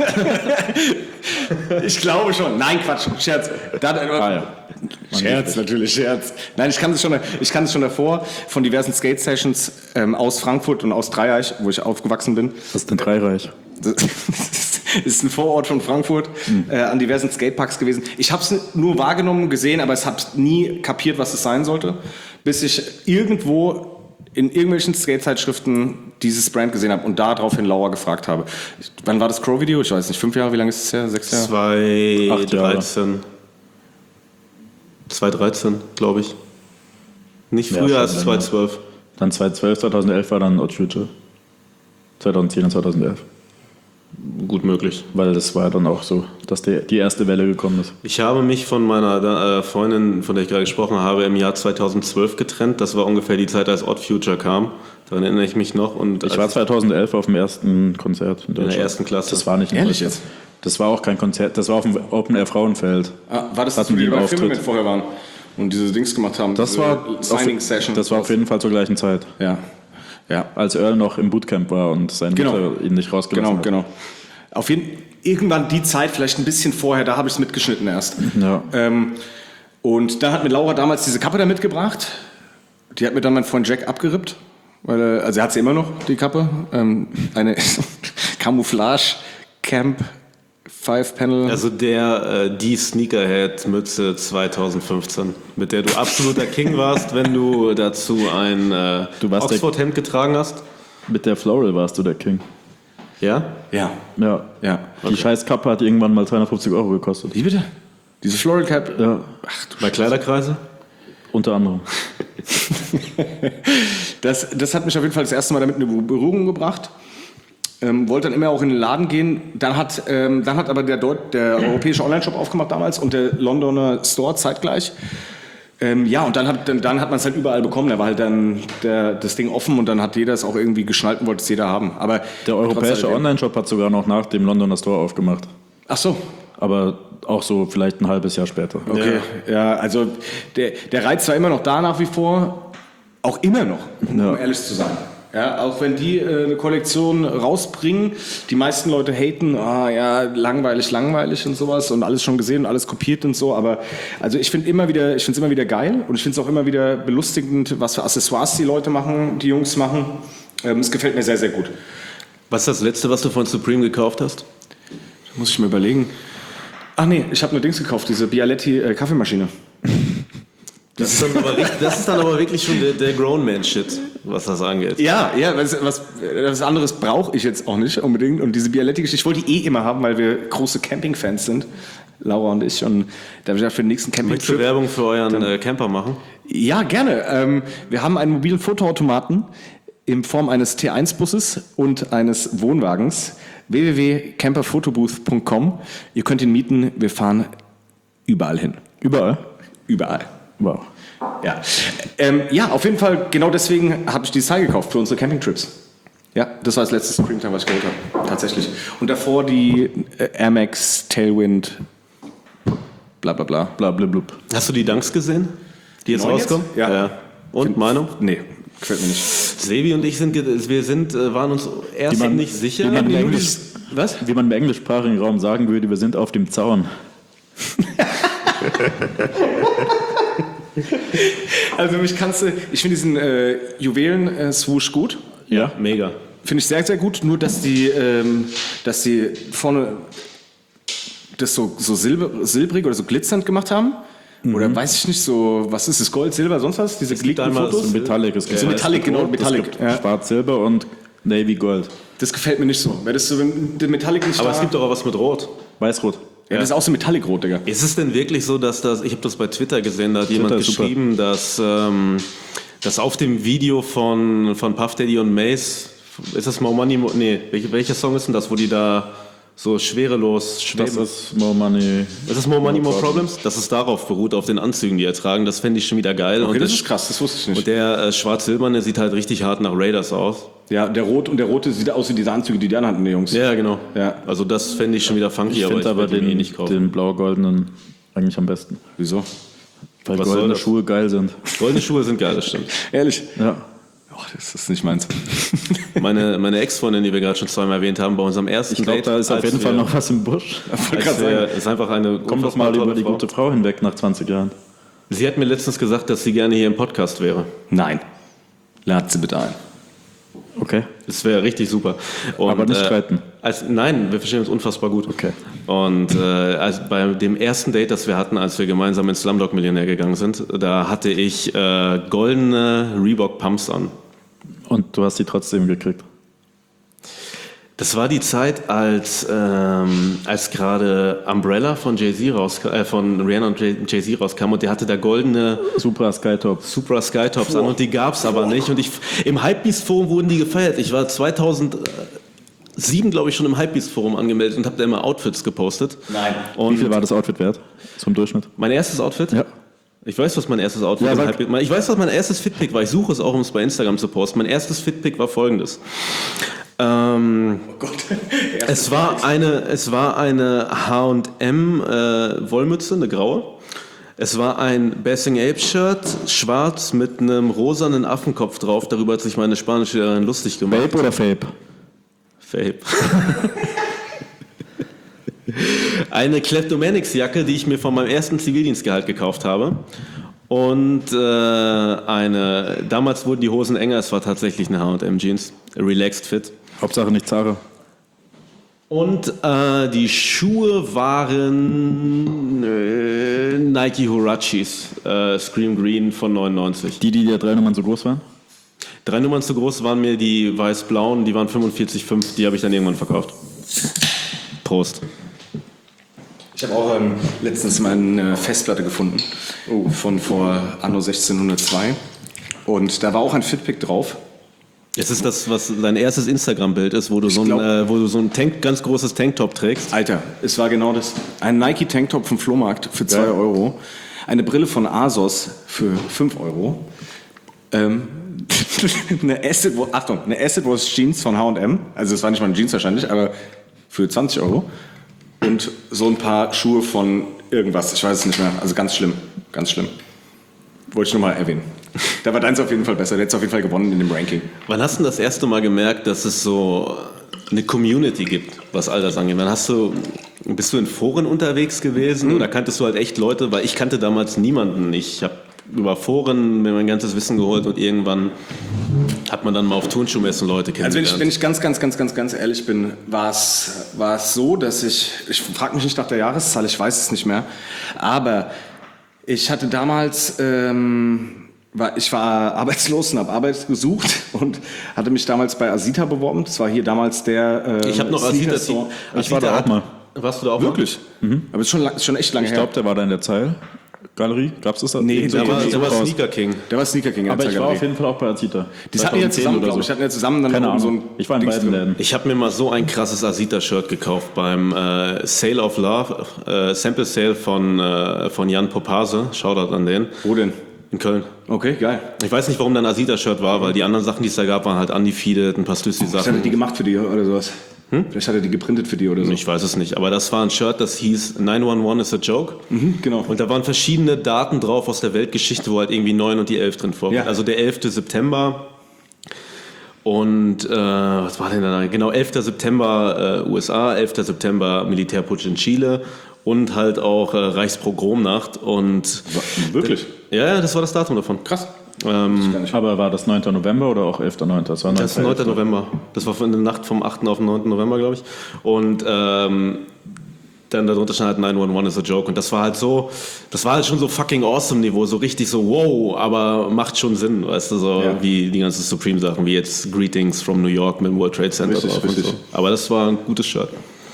Ich glaube schon. Nein, Quatsch, Scherz. Da, Ah, ja. Scherz, natürlich, Scherz. Nein, ich kann das schon, ich kann das schon davor von diversen Skate-Sessions ähm, aus Frankfurt und aus Dreieich, wo ich aufgewachsen bin. Was ist denn Dreireich? Das ist ein Vorort von Frankfurt, äh, an diversen Skateparks gewesen. Ich habe es nur wahrgenommen, gesehen, aber ich habe nie kapiert, was es sein sollte, bis ich irgendwo in irgendwelchen Skate-Zeitschriften dieses Brand gesehen habe und daraufhin Laura gefragt habe. Wann war das Crow-Video? Ich weiß nicht, fünf Jahre, wie lange ist es her? Sechs Jahre? zwanzig dreizehn. zwanzig dreizehn, glaube ich. Nicht Ja, früher schon als länger. zwanzig zwölf. Dann zweitausendzwölf, zweitausendelf war dann Odd Future. zweitausendzehn und zweitausendelf. Gut möglich. Weil das war dann auch so, dass die, die erste Welle gekommen ist. Ich habe mich von meiner äh, Freundin, von der ich gerade gesprochen habe, im Jahr zweitausendzwölf getrennt. Das war ungefähr die Zeit, als Odd Future kam. Daran erinnere ich mich noch. Und Ich war zweitausendelf auf dem ersten Konzert in Deutschland. ersten Klasse. Das war nicht in Ehrlich Deutschland. jetzt? Das war auch kein Konzert, das war auf dem Open Air Frauenfeld. Ah, war das, Hatten dass die wir einen bei Filmen Auftritt? mit vorher waren und diese Dings gemacht haben? Das diese war, Signing-Session. das war auf jeden Fall zur gleichen Zeit. Ja, ja. Als Earl noch im Bootcamp war und seine Genau. Mutter ihn nicht rausgelassen Genau, hat. genau. Auf jeden irgendwann die Zeit, vielleicht ein bisschen vorher, da habe ich es mitgeschnitten erst. Ja. Ähm, und dann hat mir Laura damals diese Kappe da mitgebracht. Die hat mir dann mein Freund Jack abgerippt. Weil, er- also er hat sie immer noch, die Kappe. Ähm, eine Camouflage Camp Five Panel. Also der, äh, die Sneakerhead-Mütze zweitausendfünfzehn, mit der du absoluter King warst, wenn du dazu ein äh, Du warst der- Oxford-Hemd getragen hast. Mit der Floral warst du der King. Ja? ja. Ja. Ja. Die scheiß Kappe hat irgendwann mal zweihundertfünfzig Euro gekostet. Wie bitte? Diese Floral Cap? Ja, Bei Kleiderkreise? unter anderem. Das, das hat mich auf jeden Fall das erste Mal damit in Berührung gebracht. Ähm, wollte dann immer auch in den Laden gehen. Dann hat, ähm, dann hat aber der, Deut der europäische Online-Shop aufgemacht damals und der Londoner Store zeitgleich. Ähm, ja, und dann hat, dann, dann hat man es halt überall bekommen. Da war halt dann der, das Ding offen und dann hat jeder es auch irgendwie geschnallt und wollte es jeder haben. Aber Der europäische trotz alledem- Online-Shop hat sogar noch nach dem Londoner Store aufgemacht. Ach so. Aber auch so vielleicht ein halbes Jahr später. Okay, ja, also der, der Reiz war immer noch da nach wie vor, auch immer noch, um Ja. ehrlich zu sein. Ja, auch wenn die äh, eine Kollektion rausbringen, die meisten Leute haten, ah ja, langweilig, langweilig und sowas und alles schon gesehen und alles kopiert und so, aber also ich finde immer wieder, ich finde es immer wieder geil und ich finde es auch immer wieder belustigend, was für Accessoires die Leute machen, die Jungs machen. Ähm, es gefällt mir sehr, sehr gut. Was ist das Letzte, was du von Supreme gekauft hast? Da muss ich mir überlegen. Ach nee, ich habe nur Dings gekauft, diese Bialetti äh, Kaffeemaschine. Das ist dann aber, richtig, das ist dann aber wirklich schon der, der Grown-Man-Shit, was das angeht. Ja, ja, was, was, was anderes brauche ich jetzt auch nicht unbedingt. Und diese Bialetti-Geschichte, ich wollte die eh immer haben, weil wir große Camping-Fans sind, Laura und ich. Und da habe ich gedacht, für den nächsten Möchtest du Camping-Trip... Werbung für euren äh, Camper machen? Ja, gerne. Ähm, wir haben einen mobilen Fotoautomaten in Form eines T eins Busses und eines Wohnwagens. w w w punkt camperfotobooth punkt com. Ihr könnt ihn mieten. Wir fahren überall hin. Überall? Überall. Wow. Ja. Ähm, ja, auf jeden Fall, genau deswegen habe ich dieses Teil gekauft für unsere Campingtrips. Ja, das war das letzte Screamtime, was ich geholt habe. Tatsächlich. Und davor die äh, Air Max Tailwind bla bla bla. Bla bla blub. Hast du die Dunks gesehen, die jetzt Neuen rauskommen? jetzt? Ja. Und Find- Meinung? Nee, gefällt mir nicht. Sebi und ich sind, ge- wir sind, äh, waren uns erst Wie man- nicht sicher. wie man Nur Englisch- dieses- Was? Wie man im englischsprachigen Raum sagen würde, wir sind auf dem Zaun. Also mich kannst du, ich finde diesen äh, Juwelen-Swoosh gut. Ja, mega. Finde ich sehr, sehr gut. Nur, dass die, ähm, dass die vorne das so, so silber, silbrig oder so glitzernd gemacht haben. Oder weiß ich nicht, so, was ist das, Gold, Silber, sonst was? Diese geleakten einmal Fotos? so Metallic. Es gibt So Metallic, es gibt genau, Rot, Metallic, Es gibt ja. Schwarz-Silber und Navy Gold. Das gefällt mir nicht so. Wäre das so, wenn der Metallic nicht Aber da... es gibt doch auch was mit Rot. Weiß-Rot. ja, das ist auch so Metallic-Rot, Digga. Ist es denn wirklich so, dass das, ich habe das bei Twitter gesehen, da hat jemand ist super. geschrieben, dass, ähm, dass auf dem Video von, von Puff Daddy und Mace, ist das More Money, More, nee, welche, welcher Song ist denn das, wo die da so schwerelos schweben? Das ist More Money. Ist das More Money, More Problems? Dass es darauf beruht, auf den Anzügen, die er tragen, das fände ich schon wieder geil. Okay, und das das, ist krass, das wusste ich und nicht. der äh, schwarz-silberne sieht halt richtig hart nach Raiders aus. Ja, der Rot und der Rote sieht aus wie diese Anzüge, die die anhatten, die Jungs. Ja, genau. Ja. Also das fände ich schon wieder funky, Ich aber finde ich aber würde ihn den, eh nicht kaufen. den blau-goldenen eigentlich am besten. Wieso? Weil Was soll goldene das? Schuhe geil sind. Goldene Schuhe sind geil, das stimmt. Ehrlich? Ja. Oh, das ist nicht meins. Meine, meine Ex-Freundin, die wir gerade schon zweimal erwähnt haben, bei unserem ersten Ich glaube, Date. da ist auf als jeden wir, Fall noch was im Busch. Als wir, ist einfach eine Komm doch mal unfassbar über die tolle gute Frau hinweg nach zwanzig Jahren. Sie hat mir letztens gesagt, dass sie gerne hier im Podcast wäre. Nein. Lad sie bitte ein. Okay. Das wäre richtig super. Und, Aber nicht streiten. Als, nein, wir verstehen uns unfassbar gut. Okay. Und äh, als bei dem ersten Date, das wir hatten, als wir gemeinsam ins Slumdog Millionär gegangen sind, da hatte ich äh, goldene Reebok Pumps an. Und du hast die trotzdem gekriegt. Das war die Zeit, als, ähm, als gerade Umbrella von Jay-Z rauskam, äh, von Rihanna und Jay-Z rauskam und der hatte da goldene Supra Skytops. Supra Skytops an und die gab's aber nicht. Und ich, im Hypebeast Forum wurden die gefeiert. Ich war zweitausendsieben, glaube ich, schon im Hypebeast Forum angemeldet und habe da immer Outfits gepostet. Nein. Wie Und viel war das Outfit wert? Zum Durchschnitt? mein erstes Outfit? Ja. Ich weiß, was mein erstes Outfit Ja, im sag. Hypebeast- Ich weiß, was mein erstes Fitpick war. Ich suche es auch, um es bei Instagram zu posten. Mein erstes Fitpick war folgendes. Ähm, Oh Gott. es war eine, es war eine H und M äh, Wollmütze, eine graue. Es war ein Bassing Ape Shirt, schwarz mit einem rosanen Affenkopf drauf. Darüber hat sich meine spanische Lehrerin lustig gemacht. Vape oder Fape? Fape. Eine Kleptomanics-Jacke, die ich mir von meinem ersten Zivildienstgehalt gekauft habe. Und äh, eine, damals wurden die Hosen enger, es war tatsächlich eine H und M Jeans, Relaxed Fit. Hauptsache nicht Zara. Und äh, die Schuhe waren äh, Nike Huaraches, äh, Scream Green von neunundneunzig. Die, die dir drei Nummern so groß waren? Drei Nummern zu groß waren mir die weiß-blauen, die waren fünfundvierzig Komma fünf, die habe ich dann irgendwann verkauft. Prost. Ich habe auch ähm, letztens mal eine Festplatte gefunden von vor Anno sechzehnhundertzwei und da war auch ein Fitpick drauf. Jetzt ist das, was dein erstes Instagram-Bild ist, wo du so ein, glaub- äh, wo du so ein Tank, ganz großes Tanktop trägst. Alter, es war genau das. Ein Nike Tanktop vom Flohmarkt für zwei Euro, eine Brille von Asos für fünf Euro, ähm, eine Acid, Achtung, eine Acid Wash Jeans von H und M, also es war nicht mal eine Jeans wahrscheinlich, aber für zwanzig Euro. Und so ein paar Schuhe von irgendwas, ich weiß es nicht mehr. Also ganz schlimm, ganz schlimm. Wollte ich nur mal erwähnen. Da war deins auf jeden Fall besser, der hätte auf jeden Fall gewonnen in dem Ranking. Wann hast du das erste Mal gemerkt, dass es so eine Community gibt, was all das angeht? Wann hast du, bist du in Foren unterwegs gewesen Mhm. oder kanntest du halt echt Leute? Weil ich kannte damals niemanden. Ich habe über Foren mir mein ganzes Wissen geholt und irgendwann hat man dann mal auf Turnschuhmessen Leute Also wenn kennengelernt. ich, wenn ich ganz, ganz, ganz, ganz, ganz ehrlich bin, war es, war es so, dass ich, ich frage mich nicht nach der Jahreszahl, ich weiß es nicht mehr, aber ich hatte damals, ähm, war, ich war arbeitslos und habe Arbeit gesucht und hatte mich damals bei Asita beworben. Das war hier damals der ähm, ich habe noch Asita. Sneaker-Store. Ich war da auch mal. Warst du da auch Wirklich? Aber es ist schon, lang- ist schon echt lange Ich her. glaube, der war da in der Zeil. Galerie? Gab es das da? Nee, Der war, der war raus. Sneaker King. Der war Sneaker King. in Aber der ich war Galerie. auf jeden Fall auch bei Azita. Die hatten ja zusammen, oder glaube ich. Die hatten ja zusammen dann Keine oben so Ahnung. ein Ich war in Dings beiden drin. Läden. Ich habe mir mal so ein krasses Asita-Shirt gekauft beim äh, Sale of Love, äh, Sample Sale von, äh, von Jan Popase. Shoutout an den. Wo denn? In Köln. Okay, geil. Ich weiß nicht, warum da ein Asita-Shirt war, weil die anderen Sachen, die es da gab, waren halt undefeated, ein paar Vielleicht hat er Stüssi-Sachen. die gemacht für die oder sowas. Hm? Vielleicht hat er die geprintet für die oder so. Ich weiß es nicht, aber das war ein Shirt, das hieß neun eins eins is a joke. Mhm, genau. Und da waren verschiedene Daten drauf aus der Weltgeschichte, wo halt irgendwie neun und die elf drin vorkommen. Ja. Also der elfte September und äh, was war denn da? Genau, elfter September äh, U S A, elfter September Militärputsch in Chile und halt auch äh, Reichspogromnacht. Und Wirklich? ja, ja, das war das Datum davon. Krass. Ähm, Aber war das neunter November oder auch elfter neunter? Das war Das ist neunter neunter November. Das war von der Nacht vom achten auf den neunten November, glaube ich. Und ähm, dann darunter stand halt neun eins eins is a joke. Und das war halt so, das war halt schon so fucking awesome Niveau, so richtig so wow, aber macht schon Sinn, weißt du, so Ja. wie die ganzen Supreme-Sachen, wie jetzt Greetings from New York mit dem World Trade Center Richtig, drauf und richtig. so. Aber das war ein gutes Shirt.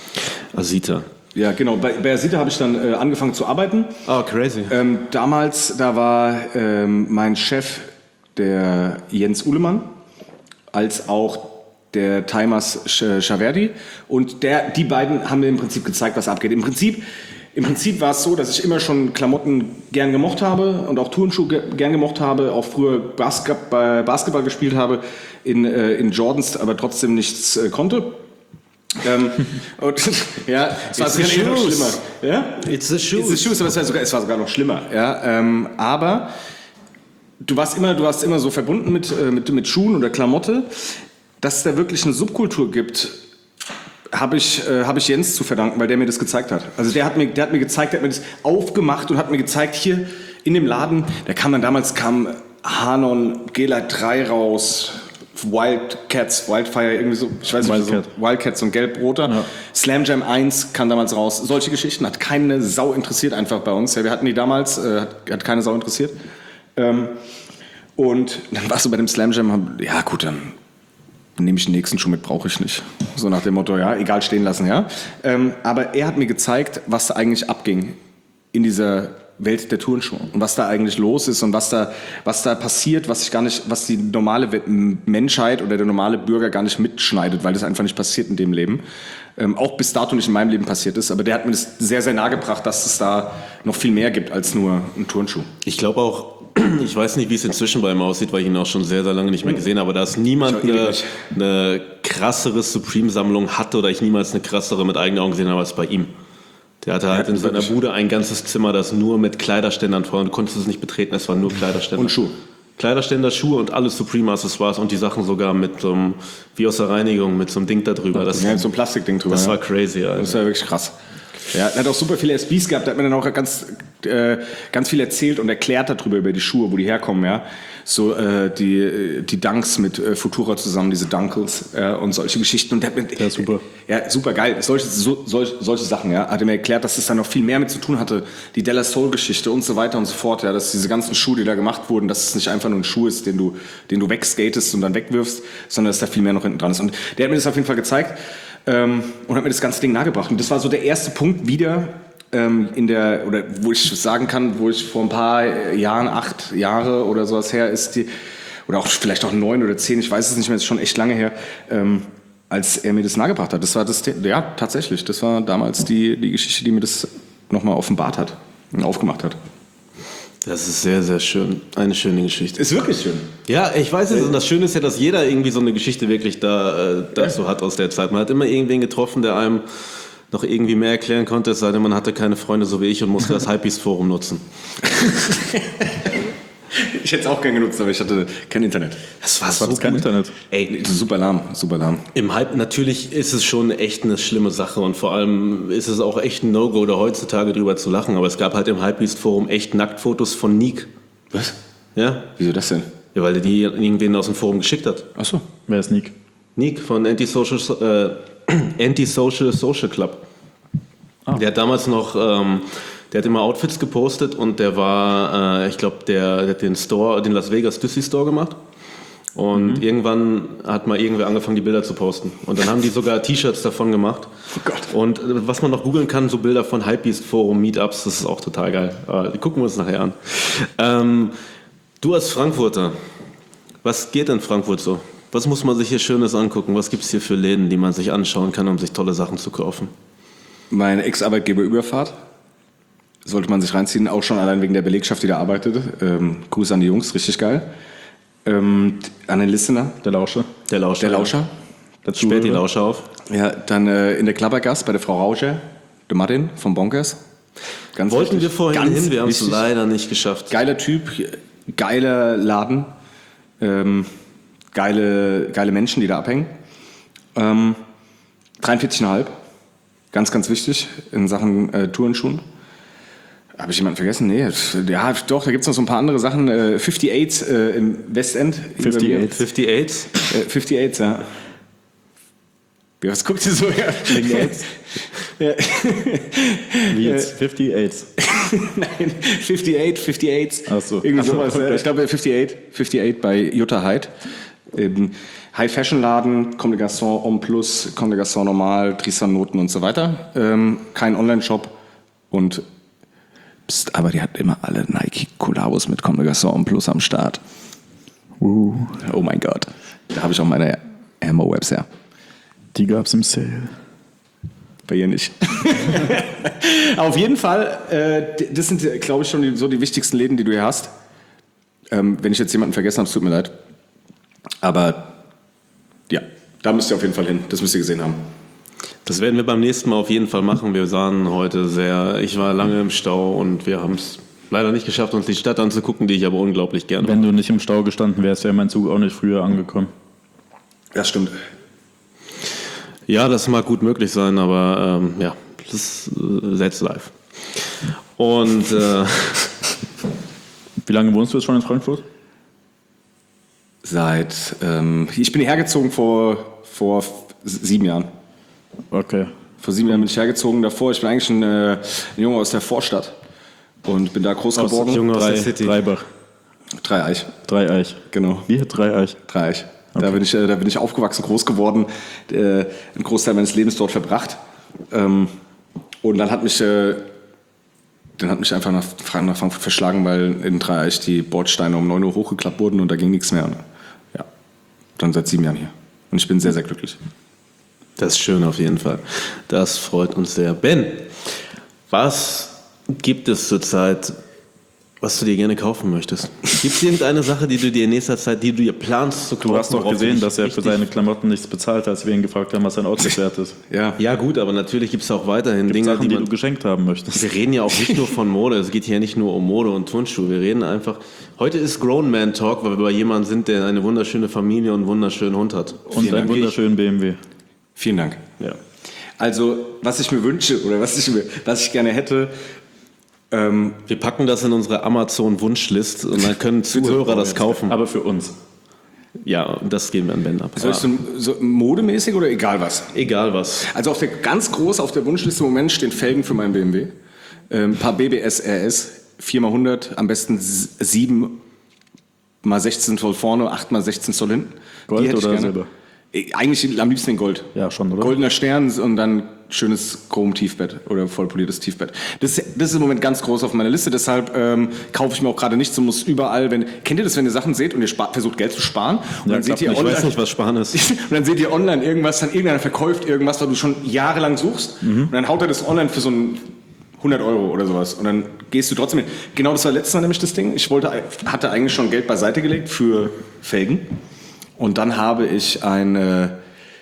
Asita. Ja, genau. Bei, bei Asita habe ich dann äh, angefangen zu arbeiten. Oh, crazy. Ähm, damals, da war ähm, mein Chef der Jens Uhlemann, als auch der Timas Sch- Schaverdi. Und der, die beiden haben mir im Prinzip gezeigt, was abgeht. Im Prinzip, im Prinzip war es so, dass ich immer schon Klamotten gern gemocht habe und auch Turnschuhe ge- gern gemocht habe, auch früher Basket- äh, Basketball gespielt habe in, äh, in Jordans, aber trotzdem nichts äh, konnte. ähm, und, ja, es war It's sogar the eher noch shoes. schlimmer. Ja? It's the shoes. It's the shoes, aber es war sogar, es war sogar noch schlimmer. Ja? Ähm, aber du warst immer, du warst immer so verbunden mit, äh, mit, mit Schuhen oder Klamotte, dass es da wirklich eine Subkultur gibt, habe ich, äh, hab ich Jens zu verdanken, weil der mir das gezeigt hat. Also der hat mir, der hat mir gezeigt, der hat mir das aufgemacht und hat mir gezeigt, hier in dem Laden, da kam dann damals kam Hanon, G-Lite drei raus, Wildcats, Wildfire, irgendwie so, ich weiß nicht, Wildcat. so, Wildcats und Gelb-Roter. Ja. Slam Jam eins kam damals raus. Solche Geschichten hat keine Sau interessiert einfach bei uns. Ja, wir hatten die damals, äh, hat, hat keine Sau interessiert. Ähm, und dann warst du bei dem Slam Jam, hab- ja gut, dann nehme ich den nächsten Schuh mit, brauche ich nicht. So nach dem Motto, ja, egal, stehen lassen, ja. Ähm, aber er hat mir gezeigt, was da eigentlich abging in dieser Welt der Turnschuhe und was da eigentlich los ist und was da, was da passiert, was ich gar nicht, was die normale We- Menschheit oder der normale Bürger gar nicht mitschneidet, weil das einfach nicht passiert in dem Leben. Ähm, auch bis dato nicht in meinem Leben passiert ist, aber der hat mir das sehr, sehr nahe gebracht, dass es da noch viel mehr gibt als nur ein Turnschuh. Ich glaube auch, ich weiß nicht, wie es inzwischen bei ihm aussieht, weil ich ihn auch schon sehr, sehr lange nicht mehr gesehen habe, aber da es niemand Ich auch eine, ewig. eine krassere Supreme-Sammlung hatte oder ich niemals eine krassere mit eigenen Augen gesehen habe als bei ihm. Der hatte halt Ja, in seiner wirklich. Bude ein ganzes Zimmer, das nur mit Kleiderständern voll, du konntest es nicht betreten, es waren nur Kleiderständer. Und Schuhe. Kleiderständer, Schuhe und alle Supreme-Accessoires und die Sachen sogar mit so einem, wie aus der Reinigung, mit so einem Ding da drüber. Das, Ja, so ein Plastikding drüber. das ja. war crazy, Alter. Das war wirklich krass. Ja, er hat auch super viele S Bs gehabt, da hat mir dann auch ganz, äh, ganz viel erzählt und erklärt darüber, über die Schuhe, wo die herkommen, ja. So äh, die, die Dunks mit äh, Futura zusammen, diese Dunkles äh, und solche Geschichten. Und der hat mir, Ja, super. Ja, super geil. Solche, so, solche, solche Sachen, ja. Hat er mir erklärt, dass es da noch viel mehr mit zu tun hatte. Die Della Soul-Geschichte und so weiter und so fort, ja. Dass diese ganzen Schuhe, die da gemacht wurden, dass es nicht einfach nur ein Schuh ist, den du, den du wegskatest und dann wegwirfst, sondern dass da viel mehr noch hinten dran ist. Und der hat mir das auf jeden Fall gezeigt. Ähm, und hat mir das ganze Ding nahegebracht. Und das war so der erste Punkt wieder ähm, in der, oder wo ich sagen kann, wo ich vor ein paar Jahren, acht Jahre oder sowas her ist, die, oder auch vielleicht auch neun oder zehn, ich weiß es nicht mehr, ist schon echt lange her, ähm, als er mir das nahegebracht hat. Das war das, ja, tatsächlich, das war damals die, die Geschichte, die mir das nochmal offenbart hat und aufgemacht hat. Das ist sehr, sehr schön. Eine schöne Geschichte. Ist wirklich schön. Ja, ich weiß es. Und das Schöne ist ja, dass jeder irgendwie so eine Geschichte wirklich da, äh, da so hat aus der Zeit. Man hat immer irgendwen getroffen, der einem noch irgendwie mehr erklären konnte, es sei denn, man hatte keine Freunde so wie ich und musste das Hypebeast-Forum nutzen. Ich hätte es auch gern genutzt, aber ich hatte kein Internet. Das war Das war so das kein gut. Internet. Ey, Super lahm, super lahm. im Hype, natürlich ist es schon echt eine schlimme Sache und vor allem ist es auch echt ein No-Go, da heutzutage drüber zu lachen. Aber es gab halt im Hypebeast-Forum echt Nacktfotos von Nick. Was? Ja? Wieso das denn? Ja, weil der die irgendwen aus dem Forum geschickt hat. Ach so. Wer ist Nick? Nick von Antisocial, äh, Antisocial Social Club. Der hat damals noch, ähm, der hat immer Outfits gepostet und der war, äh, ich glaube, der, der hat den Store, den Las Vegas Düssi Store gemacht. Und Mhm. irgendwann hat mal irgendwer angefangen, die Bilder zu posten. Und dann haben die sogar T-Shirts davon gemacht. Oh Gott. Und äh, was man noch googeln kann, so Bilder von Hypebeast Forum, Meetups, das ist auch total geil. Äh, die gucken wir uns nachher an. Ähm, du als Frankfurter, was geht in Frankfurt so? Was muss man sich hier Schönes angucken? Was gibt es hier für Läden, die man sich anschauen kann, um sich tolle Sachen zu kaufen? Meine Ex-Arbeitgeber Überfahrt. Sollte man sich reinziehen, auch schon allein wegen der Belegschaft, die da arbeitet. Ähm, Gruß an die Jungs, richtig geil. Ähm, an den Listener. Der Lauscher. Der Lauscher. Der Lauscher. Der Sperrt die Zuhörer. Lauscher auf. Ja, dann äh, in der Klappergast bei der Frau Rauscher, der Martin vom Bonkers. Ganz Wollten wichtig. wir vorhin Ganz hin, wir haben es wichtig. leider nicht geschafft. Geiler Typ, geiler Laden, ähm, geile, geile Menschen, die da abhängen. Ähm, dreiundvierzig Komma fünf, ganz, ganz wichtig in Sachen äh, Tourenschuhen. Habe ich jemanden vergessen? Nee, ja, doch, da gibt es noch so ein paar andere Sachen. Äh, achtundfünfzig äh, im Westend. achtundfünfzig. achtundfünfzig? Äh, achtundfünfzig, ja. Wie, was guckt ihr so her? Ja. Wie jetzt? fünfundfünfzig. Nein, achtundfünfzig, achtundachtzig. Ach so. Irgendwie Ach so, sowas. okay. Ich glaube achtundfünfzig, achtundfünfzig bei Jutta Hyde. Ähm, High-Fashion-Laden, Comme des Garçons, Homme Plus, Comme des Garçons Normal, Tristan Noten und so weiter. Ähm, kein Online-Shop und pst, aber die hat immer alle Nike-Kollabos mit Comme des Garçons Homme Plus am Start. Uh, Oh mein Gott. Da habe ich auch meine Ammo-Webs her. die gab's im Sale. Bei ihr nicht. Auf jeden Fall, äh, das sind, glaube ich, schon die, so die wichtigsten Läden, die du hier hast. Ähm, wenn ich jetzt jemanden vergessen habe, es tut mir leid. Aber ja, da müsst ihr auf jeden Fall hin. Das müsst ihr gesehen haben. Das werden wir beim nächsten Mal auf jeden Fall machen. Wir sahen heute sehr, ich war lange im Stau und wir haben es leider nicht geschafft, uns die Stadt anzugucken, die ich aber unglaublich gerne Wenn du nicht im Stau gestanden wärst, wäre mein Zug auch nicht früher angekommen. Das stimmt. Ja, das mag gut möglich sein, aber ähm, ja, das ist äh, that's live. Und äh, Wie lange wohnst du jetzt schon in Frankfurt? Seit, ähm, ich bin hierher gezogen vor, vor sieben Jahren. Okay. Vor sieben Jahren bin ich hergezogen. Davor, ich bin eigentlich ein, äh, ein Junge aus der Vorstadt und bin da groß Aus- geworden. Junge aus Drei, der City. Dreibach. Dreieich, Dreieich. genau. Wir? Dreieich. Dreieich. Da, bin ich, äh, da bin ich aufgewachsen, groß geworden, äh, einen Großteil meines Lebens dort verbracht. Ähm, und dann hat mich, äh, dann hat mich einfach nach, nach Frankfurt verschlagen, weil in Dreieich die Bordsteine um neun Uhr hochgeklappt wurden und da ging nichts mehr. Und, ja, dann seit sieben Jahren hier. Und ich bin sehr, sehr glücklich. Das ist schön auf jeden Fall. Das freut uns sehr. Ben, was gibt es zurzeit, was du dir gerne kaufen möchtest? Gibt es irgendeine Sache, die du dir in nächster Zeit, die du dir planst zu kaufen? Du hast doch worauf du gesehen, dich dass er für richtig- seine Klamotten nichts bezahlt hat, als wir ihn gefragt haben, was sein Outfit wert ist. Ja, Ja gut, aber natürlich gibt es auch weiterhin Gibt Dinge, Sachen, die die man... du geschenkt haben möchtest. Wir reden ja auch nicht nur von Mode, es geht hier nicht nur um Mode und Turnschuhe. Wir reden einfach... Heute ist Grown Man Talk, weil wir bei jemandem sind, der eine wunderschöne Familie und einen wunderschönen Hund hat. Und einen Dank. wunderschönen B M W. vielen Dank. Ja. Also, was ich mir wünsche oder was ich, mir, was ich gerne hätte, ähm, Wir packen das in unsere Amazon-Wunschlist und dann können Zuhörer das kaufen. Aber für uns. Ja, und das geben wir an Ben ab. soll ich so, so modemäßig oder egal was? Egal was. Also auf der ganz groß auf der Wunschliste im Moment stehen Felgen für meinen B M W. Ähm, ein paar B B S R S, vier mal hundert, am besten sieben mal sechzehn Zoll vorne, acht mal sechzehn Zoll hinten. Gold Die hätte ich oder gerne. Silber? Äh, Eigentlich am liebsten in Gold. Ja, schon, oder? Goldener Stern und dann schönes Chrom-Tiefbett oder vollpoliertes Tiefbett. Das, das ist im Moment ganz groß auf meiner Liste, deshalb ähm, kaufe ich mir auch gerade nichts und muss überall, wenn, kennt ihr das, wenn ihr Sachen seht und ihr spart, versucht Geld zu sparen und Ja, dann seht klappt ihr nicht. Ich online, weiß nicht, was Sparen ist. und dann seht ihr online irgendwas, dann irgendeiner verkauft irgendwas, was du schon jahrelang suchst Mhm. und dann haut er das online für so ein hundert Euro oder sowas und dann gehst du trotzdem hin. Genau, das war letztes Mal nämlich das Ding. Ich wollte, hatte eigentlich schon Geld beiseite gelegt für Felgen und dann habe ich ein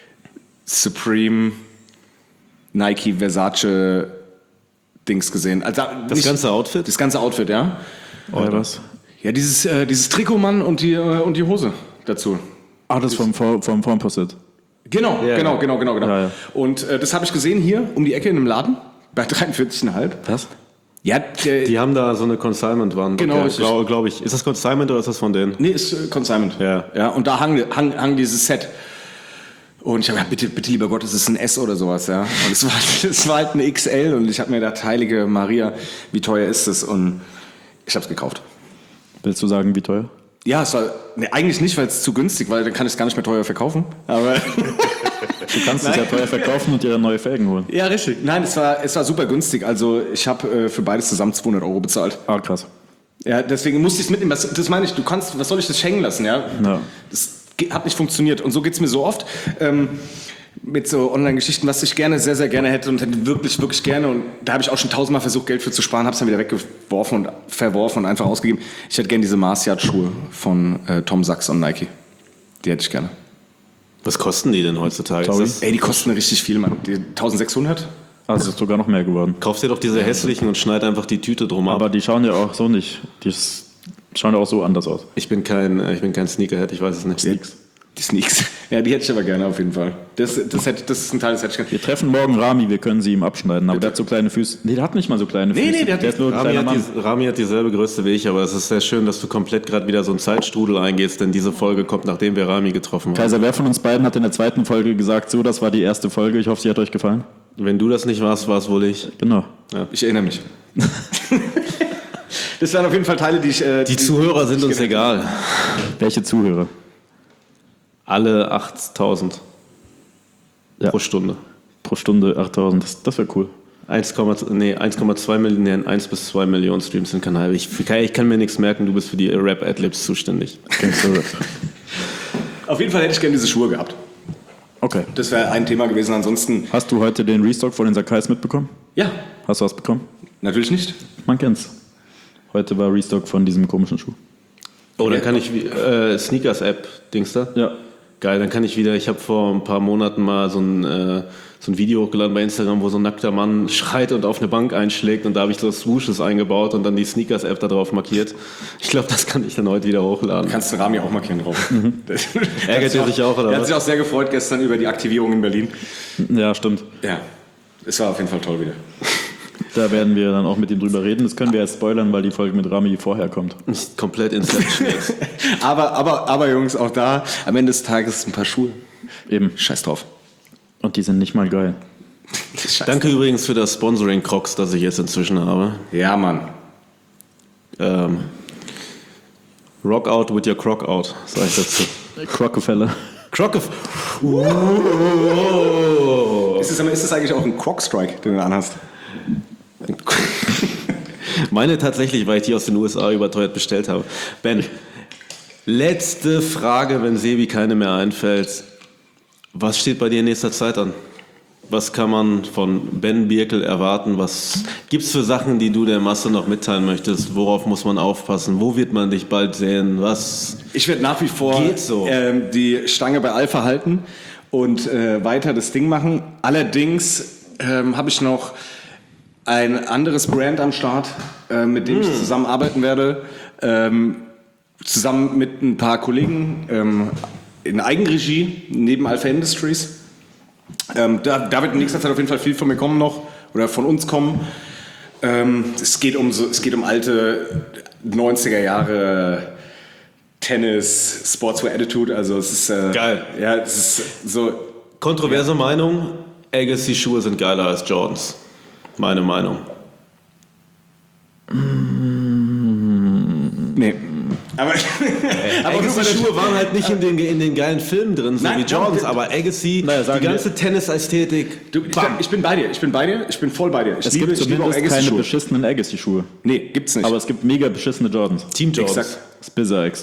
Supreme Nike Versace Dings gesehen. Also Das nicht- ganze Outfit? Das ganze Outfit, ja. Oder was? Ja, dieses, äh, dieses Trikotmann und die, äh, und die Hose dazu. Ah, das vom, vom, vom Formpossit. Genau, Ja, genau, ja. genau, genau, genau. Ja, ja. Und äh, das habe ich gesehen hier um die Ecke in einem Laden bei dreiundvierzig Komma fünf. Was? Ja, der, Die haben da so eine Consignment-Wand. Genau, richtig. glaube glaub ich. Ist das Consignment oder ist das von denen? nee, ist äh, Consignment. Ja. ja. Und da hang, hang, hang dieses Set. Und ich habe gedacht, bitte, bitte, lieber Gott, es ist ein S oder sowas, ja. Und es war, es war halt eine X L und ich habe mir gedacht, heilige Maria, wie teuer ist das? Und ich habe es gekauft. Willst du sagen, wie teuer? Ja, es war nee, eigentlich nicht, weil es zu günstig, weil dann kann ich es gar nicht mehr teuer verkaufen. Aber Du kannst es ja teuer verkaufen und dir neue Felgen holen. ja, richtig. Nein, es war, es war super günstig. Also ich habe äh, für beides zusammen zweihundert Euro bezahlt. Ah, krass. Ja, deswegen musste ich es mitnehmen. Das, das meine ich, du kannst, was soll ich das schenken lassen? Ja? Ja. Das ge- hat nicht funktioniert. Und so geht es mir so oft. Ähm, mit so Online-Geschichten, was ich gerne, sehr, sehr gerne hätte und hätte wirklich, wirklich gerne. Und da habe ich auch schon tausendmal versucht, Geld für zu sparen, habe es dann wieder weggeworfen und verworfen und einfach ausgegeben. Ich hätte gerne diese Mars-Yacht-Schuhe von äh, Tom Sachs und Nike. Die hätte ich gerne. Was kosten die denn heutzutage? Sorry. Ist das, Ey, die kosten richtig viel, Mann. Die tausendsechshundert? Also ist sogar noch mehr geworden. kaufst dir doch diese hässlichen und schneid einfach die Tüte drum ab. Aber die schauen ja auch so nicht. Die s- schauen ja auch so anders aus. Ich bin kein, äh, ich bin kein Sneakerhead, ich weiß es nicht. Die Sneaks. Ja, die hätte ich aber gerne auf jeden Fall. Das, das, hätte, das ist ein Teil, das hätte ich gerne. Wir treffen morgen Rami, wir können sie ihm abschneiden. Aber der hat so kleine Füße. Nee, der hat nicht mal so kleine Füße. nee, der hat- ist nur ein Rami kleiner hat, Mann. die, Rami hat dieselbe Größe wie ich, aber es ist sehr schön, dass du komplett gerade wieder so einen Zeitstrudel eingehst, denn diese Folge kommt, nachdem wir Rami getroffen haben. Kaiser, wer von uns beiden hat in der zweiten Folge gesagt, so, das war die erste Folge. Ich hoffe, sie hat euch gefallen. Wenn du das nicht warst, war es wohl ich. Genau. Ich erinnere mich. Das waren auf jeden Fall Teile, die ich... Äh, Die Zuhörer sind uns egal. Welche Zuhörer? Alle achttausend Ja. pro Stunde. Pro Stunde achttausend. Das, das wäre cool. eins, nee, eins Komma zwei Millionen, eins bis zwei Millionen Streams im Kanal. Ich, ich kann mir nichts merken, du bist für die Rap-Adlibs zuständig. Auf jeden Fall hätte ich gerne diese Schuhe gehabt. Okay. Das wäre ein Thema gewesen. Ansonsten... Hast du heute den Restock von den Sakais mitbekommen? Ja, Hast du was bekommen? natürlich nicht. Man kennt's. Heute war Restock von diesem komischen Schuh. Oh, dann kann ich, wie- äh, Sneakers-App, Dings da? Ja. Geil, dann kann ich wieder, ich habe vor ein paar Monaten mal so ein, äh, so ein Video hochgeladen bei Instagram, wo so ein nackter Mann schreit und auf eine Bank einschlägt und da habe ich so Swooshes eingebaut und dann die Sneakers-App da drauf markiert. Ich glaube, das kann ich dann heute wieder hochladen. Kannst du Rami auch markieren drauf. Ärgert er sich auch, oder Er hat was? sich auch sehr gefreut gestern über die Aktivierung in Berlin. Ja, stimmt. Ja, es war auf jeden Fall toll wieder. Da werden wir dann auch mit ihm drüber reden. Das können wir jetzt spoilern, weil die Folge mit Rami vorher kommt. Nicht komplett Inception jetzt. Aber, aber, aber Jungs, auch da, am Ende des Tages ein paar Schuhe. Eben. Scheiß drauf. Und die sind nicht mal geil. Scheiß Danke übrigens für das Sponsoring Crocs, das ich jetzt inzwischen habe. Ja, Mann. Ähm, rock out with your croc out, sag ich dazu. Crockefeller. Croc of... Ist es, ist es eigentlich auch ein Croc-Strike, den du anhast? Meine tatsächlich, weil ich die aus den U S A überteuert bestellt habe. Ben, letzte Frage, wenn Sebi keine mehr einfällt. Was steht bei dir in nächster Zeit an? Was kann man von Ben Birkel erwarten? Was gibt's für Sachen, die du der Masse noch mitteilen möchtest? Worauf muss man aufpassen? Wo wird man dich bald sehen? Was? Ich werde nach wie vor Geht so. ähm, die Stange bei Alpha halten und äh, weiter das Ding machen. Allerdings ähm, habe ich noch ein anderes Brand am Start, äh, mit dem ich zusammenarbeiten werde. Ähm, zusammen mit ein paar Kollegen ähm, in Eigenregie neben Alpha Industries. Ähm, da, da wird in nächster Zeit auf jeden Fall viel von mir kommen noch oder von uns kommen. Ähm, es, geht um so, es geht um alte neunziger Jahre Tennis, Sportswear Attitude. Also es ist äh, Geil. Ja, es ist so. Kontroverse Meinung, Agassi-Schuhe sind geiler als Jordans. Meine Meinung. Nee. Aber, aber nur weil Agassi-Schuhe waren halt nicht in den, in den geilen Filmen drin, so Nein, wie Jordans, nein, aber Agassi, Naja, sagen die ganze Tennis-Ästhetik, du, ich, bam. ich bin bei dir, ich bin bei dir, ich bin voll bei dir. Ich Es liebe, gibt ich liebe auch zumindest keine Agassi-Schuhe. beschissenen Agassi-Schuhe. Nee, gibt's nicht. Aber es gibt mega beschissene Jordans. Team Jordans. Exakt. Spizzer X.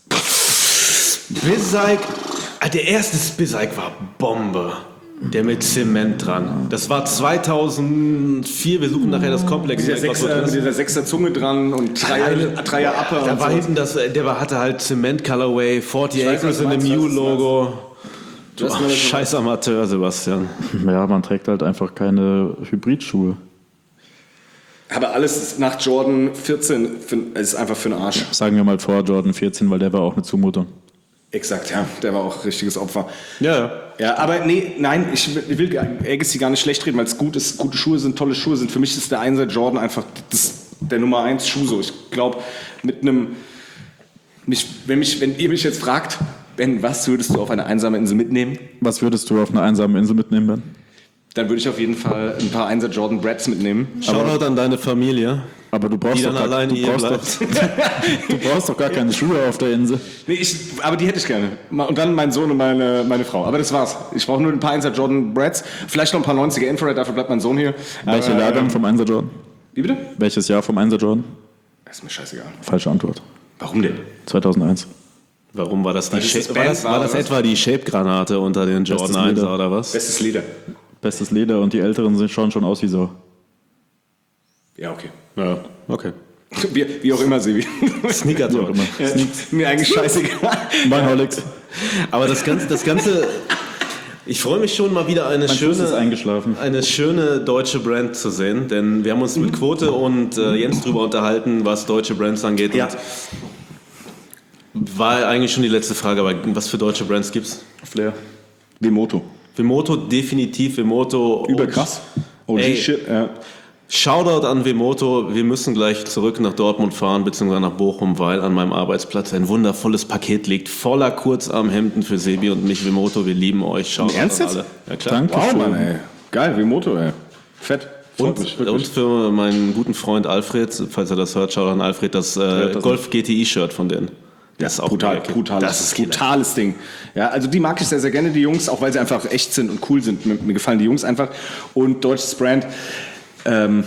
Spizike, ah, der erste Spizike war Bombe. Der mit Zement dran. Das war zweitausendvier, wir suchen nachher das Komplex. Mit dieser, Sechser, mit dieser Sechser Zunge dran und Dreier, Dreier Upper. Da und war so. hinten das, der war, hatte halt Zement Colorway, vierzig weiß, Acres was in du dem meinst, was du Mew-Logo. Du hast mir das scheiß Amateur, Sebastian. Ja, man trägt halt einfach keine Hybridschuhe. Aber alles nach Jordan vierzehn für, ist einfach für den Arsch. Sagen wir mal vor Jordan vierzehn, weil der war auch eine Zumutung. Exakt, ja. Der war auch richtiges Opfer. Ja, ja. Ja, aber nee, nein, ich will, ich will Agassi gar nicht schlecht reden, weil es gut ist. Gute Schuhe sind, tolle Schuhe sind. Für mich ist der Einser Jordan einfach das, der Nummer eins Schuh so. Ich glaube, mit einem, mich, wenn, mich, wenn ihr mich jetzt fragt, Ben, was würdest du auf eine einsame Insel mitnehmen? Was würdest du auf einer einsamen Insel mitnehmen, Ben? dann würde ich auf jeden Fall ein paar Einser Jordan Brads mitnehmen. Shoutout an deine Familie. Aber du brauchst, Die doch dann gar, alleine du, hier brauchst bleibt. doch, du brauchst doch gar keine Schuhe auf der Insel. Nee, ich, aber die hätte ich gerne. Und dann mein Sohn und meine, meine Frau. Aber das war's. Ich brauche nur ein paar Einser Jordan Brads, vielleicht noch ein paar neunziger Infrared, dafür bleibt mein Sohn hier. Welcher Aber, Jahrgang ähm, vom Einser Jordan? Wie bitte? Welches Jahr vom Einser Jordan? Das ist mir scheißegal. Falsche Antwort. Warum denn? zweitauseins. Warum war das die Weil das Shape, das war Band das, war, war das oder was? etwa die Shape-Granate unter den Jordan Bestes eins Leder. oder was? Bestes Leder. Bestes Leder und die Älteren sind schauen schon aus wie so. Ja, okay. Ja, okay. Wie, wie auch immer, Sebi. Sneaker Talk. Ja, mir eigentlich scheißegal. Mein Holix. Aber das Ganze, das Ganze, ich freue mich schon mal wieder eine Mein Fuß ist schöne, eingeschlafen. eine schöne deutsche Brand zu sehen, denn wir haben uns mit Quote und äh, Jens drüber unterhalten, was deutsche Brands angeht. Ja. Und war eigentlich schon die letzte Frage, aber was für deutsche Brands gibt's? Flair. Vemoto. Vemoto, definitiv Vemoto. Überkrass. O Ey. G-Shit. Ja. Shoutout an Vemoto. Wir müssen gleich zurück nach Dortmund fahren, beziehungsweise nach Bochum, weil an meinem Arbeitsplatz ein wundervolles Paket liegt, voller Kurzarmhemden für Sebi und mich. Vemoto, wir lieben euch. Shoutout Ernst an jetzt? alle. Ja, klar. Danke. Wow, Mann, ey. Geil, Vemoto, ey. Fett. Freut Und, mich, und wirklich. für meinen guten Freund Alfred, falls er das hört, Shoutout an Alfred, das, äh, das Golf G T I-Shirt von denen. Das ist auch brutal, mega. brutales, Das ist killer. brutales Ding. Ja, also die mag ich sehr, sehr gerne, die Jungs, auch weil sie einfach echt sind und cool sind. Mir, mir gefallen die Jungs einfach. Und deutsches Brand, ähm,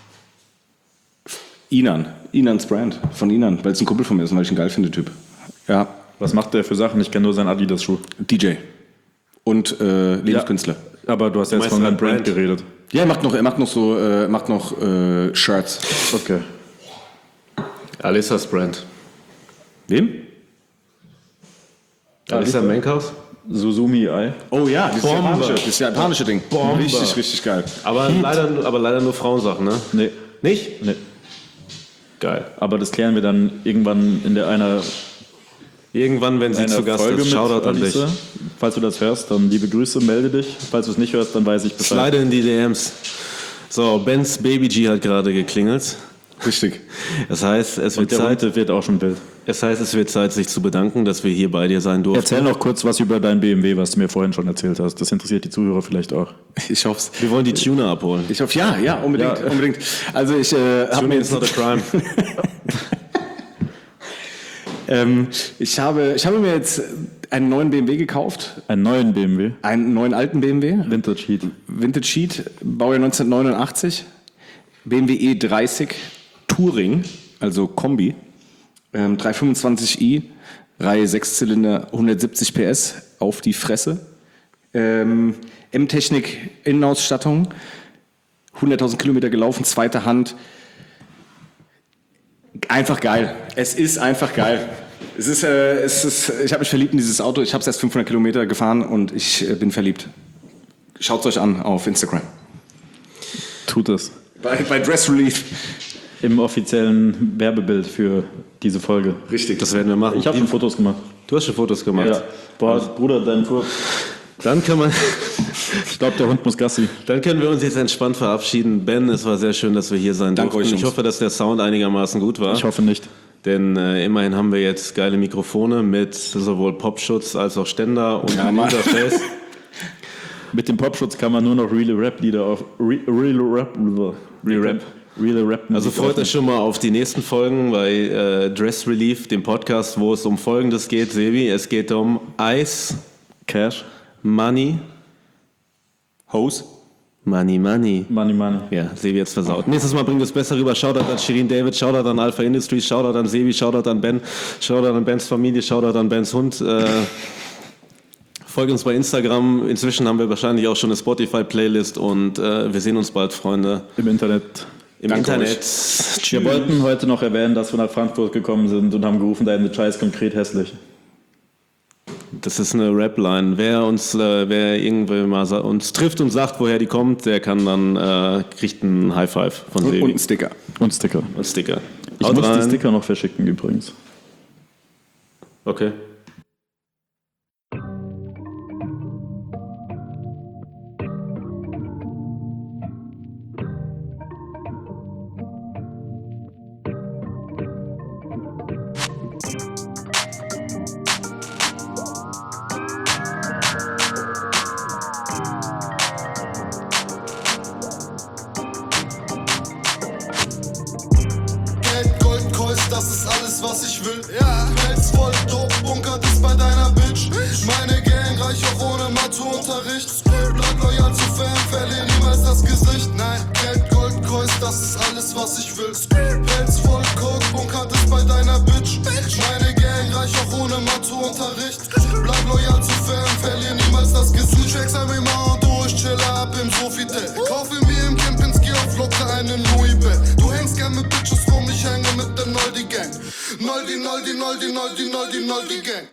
Inan. Inans Brand, von Inan, weil es ein Kumpel von mir ist und weil ich ihn geil finde, Typ. Ja, Was macht der für Sachen? Ich kenne nur seinen Adidas-Schuh. D J. Und äh, Lebenskünstler. Aber du hast jetzt meinst von seinen deinem Brand Brand? geredet. Ja, er macht noch, er macht noch so, äh, macht noch äh, Shirts. Okay. Alissas Brand. Wem? Alissa Menkhaus? Susumi Ei. Oh ja, dieses Bombe. japanische, dieses japanische Ding. Bombe. Richtig, richtig geil. Aber leider, aber leider nur Frauensachen, ne? Nee. Nicht? Nee. Geil. Aber das klären wir dann irgendwann in der einer, Irgendwann, wenn sie einer zu Gast Folge ist, mit Shoutout an dich. Alisa. Falls du das hörst, dann liebe Grüße, melde dich. Falls du es nicht hörst, dann weiß ich Bescheid. Slide in die D Ms. So, Bens Baby G hat gerade geklingelt. Richtig. Das heißt, es wird Und der Zeit, Hund wird auch schon wild. es heißt, es wird Zeit, sich zu bedanken, dass wir hier bei dir sein durften. Erzähl noch kurz was über dein B M W, was du mir vorhin schon erzählt hast. Das interessiert die Zuhörer vielleicht auch. Ich hoffe Wir wollen die Tuner abholen. Ich hoffe, ja, ja, unbedingt, Ja. unbedingt. Also ich äh, habe mir Tuning is jetzt, not a crime. ähm, ich habe, ich habe mir jetzt einen neuen B M W gekauft, Einen neuen B M W. einen neuen alten B M W, Vintage Heat. Vintage Heat, Baujahr neunzehnhundertneunundachtzig, B M W E dreißig Touring, also Kombi, ähm, dreihundertfünfundzwanzig i, Reihe sechs Zylinder, hundertsiebzig P S auf die Fresse, ähm, M-Technik Innenausstattung, hunderttausend Kilometer gelaufen, zweite Hand. Einfach geil. Es ist einfach geil. Es ist, äh, es ist, ich habe mich verliebt in dieses Auto. Ich habe es erst fünfhundert Kilometer gefahren und ich äh, bin verliebt. Schaut es euch an auf Instagram. Tut es. Bei, bei Dress Relief. Im offiziellen Werbebild für diese Folge. Richtig. Das werden wir machen. Ich habe schon Fotos gemacht. Du hast schon Fotos gemacht. Ja. Boah, Bruder, dein Furz. Dann kann man, Ich glaube, der Hund muss Gassi. dann können wir uns jetzt entspannt verabschieden. Ben, es war sehr schön, dass wir hier sein Danke durften. euch, Ich Jungs. hoffe, dass der Sound einigermaßen gut war. Ich hoffe nicht. Denn äh, immerhin haben wir jetzt geile Mikrofone mit sowohl Popschutz als auch Ständer und Ja, ein Mann. Interface. Mit dem Popschutz kann man nur noch reale Rap-Lieder auf. Re, real Rap. Real Rap. Real Rap. Also freut euch schon mal auf die nächsten Folgen bei äh, Dress Relief, dem Podcast, wo es um Folgendes geht, Sebi. Es geht um Eis, Cash. Money, Hose. Money, Money. Money, Money. Ja, Sebi jetzt versaut. Nächstes Mal bringt es besser rüber. Shoutout an Shirin David, Shoutout an Alpha Industries, Shoutout an Sebi, Shoutout an Ben, Shoutout an Bens Familie, Shoutout an Bens Hund. Äh, folgt uns bei Instagram. Inzwischen haben wir wahrscheinlich auch schon eine Spotify-Playlist und äh, wir sehen uns bald, Freunde, Im Internet. im Danke Internet. Wir wollten heute noch erwähnen, dass wir nach Frankfurt gekommen sind und haben gerufen, deine Scheiß konkret hässlich. Das ist eine Rap-Line. Wer uns, äh, wer irgendwie mal sa- uns trifft und sagt, woher die kommt, der kann dann äh, kriegt einen High Five von Und, Sebi und ein Sticker. Und Sticker. und Sticker. Ich Haut muss rein. die Sticker noch verschicken übrigens. Okay. was ich will. Ja, Pelz voll dope, bunkert ist bei deiner Bitch. Meine Gang reich auch ohne Matheunterricht. Bleib loyal zu Fan, verlier niemals das Gesicht. Nein, Geld, Gold, Kreuz, das ist alles, was ich will. Pelz voll Coke, bunkert ist bei deiner Bitch. Meine Gang reich auch ohne Matheunterricht. Bleib loyal zu Fan, verlier niemals das Gesicht. Du checkst ein mal und du, ich chille ab im Sofitel. Kaufe mir im Kempinski auf locker einen Louis Bell. Du hängst gern mit Bitches rum, ich hänge mit der Noldi Gang. Noldi, Noldi, Noldi, Noldi, Noldi, Noldi Gang.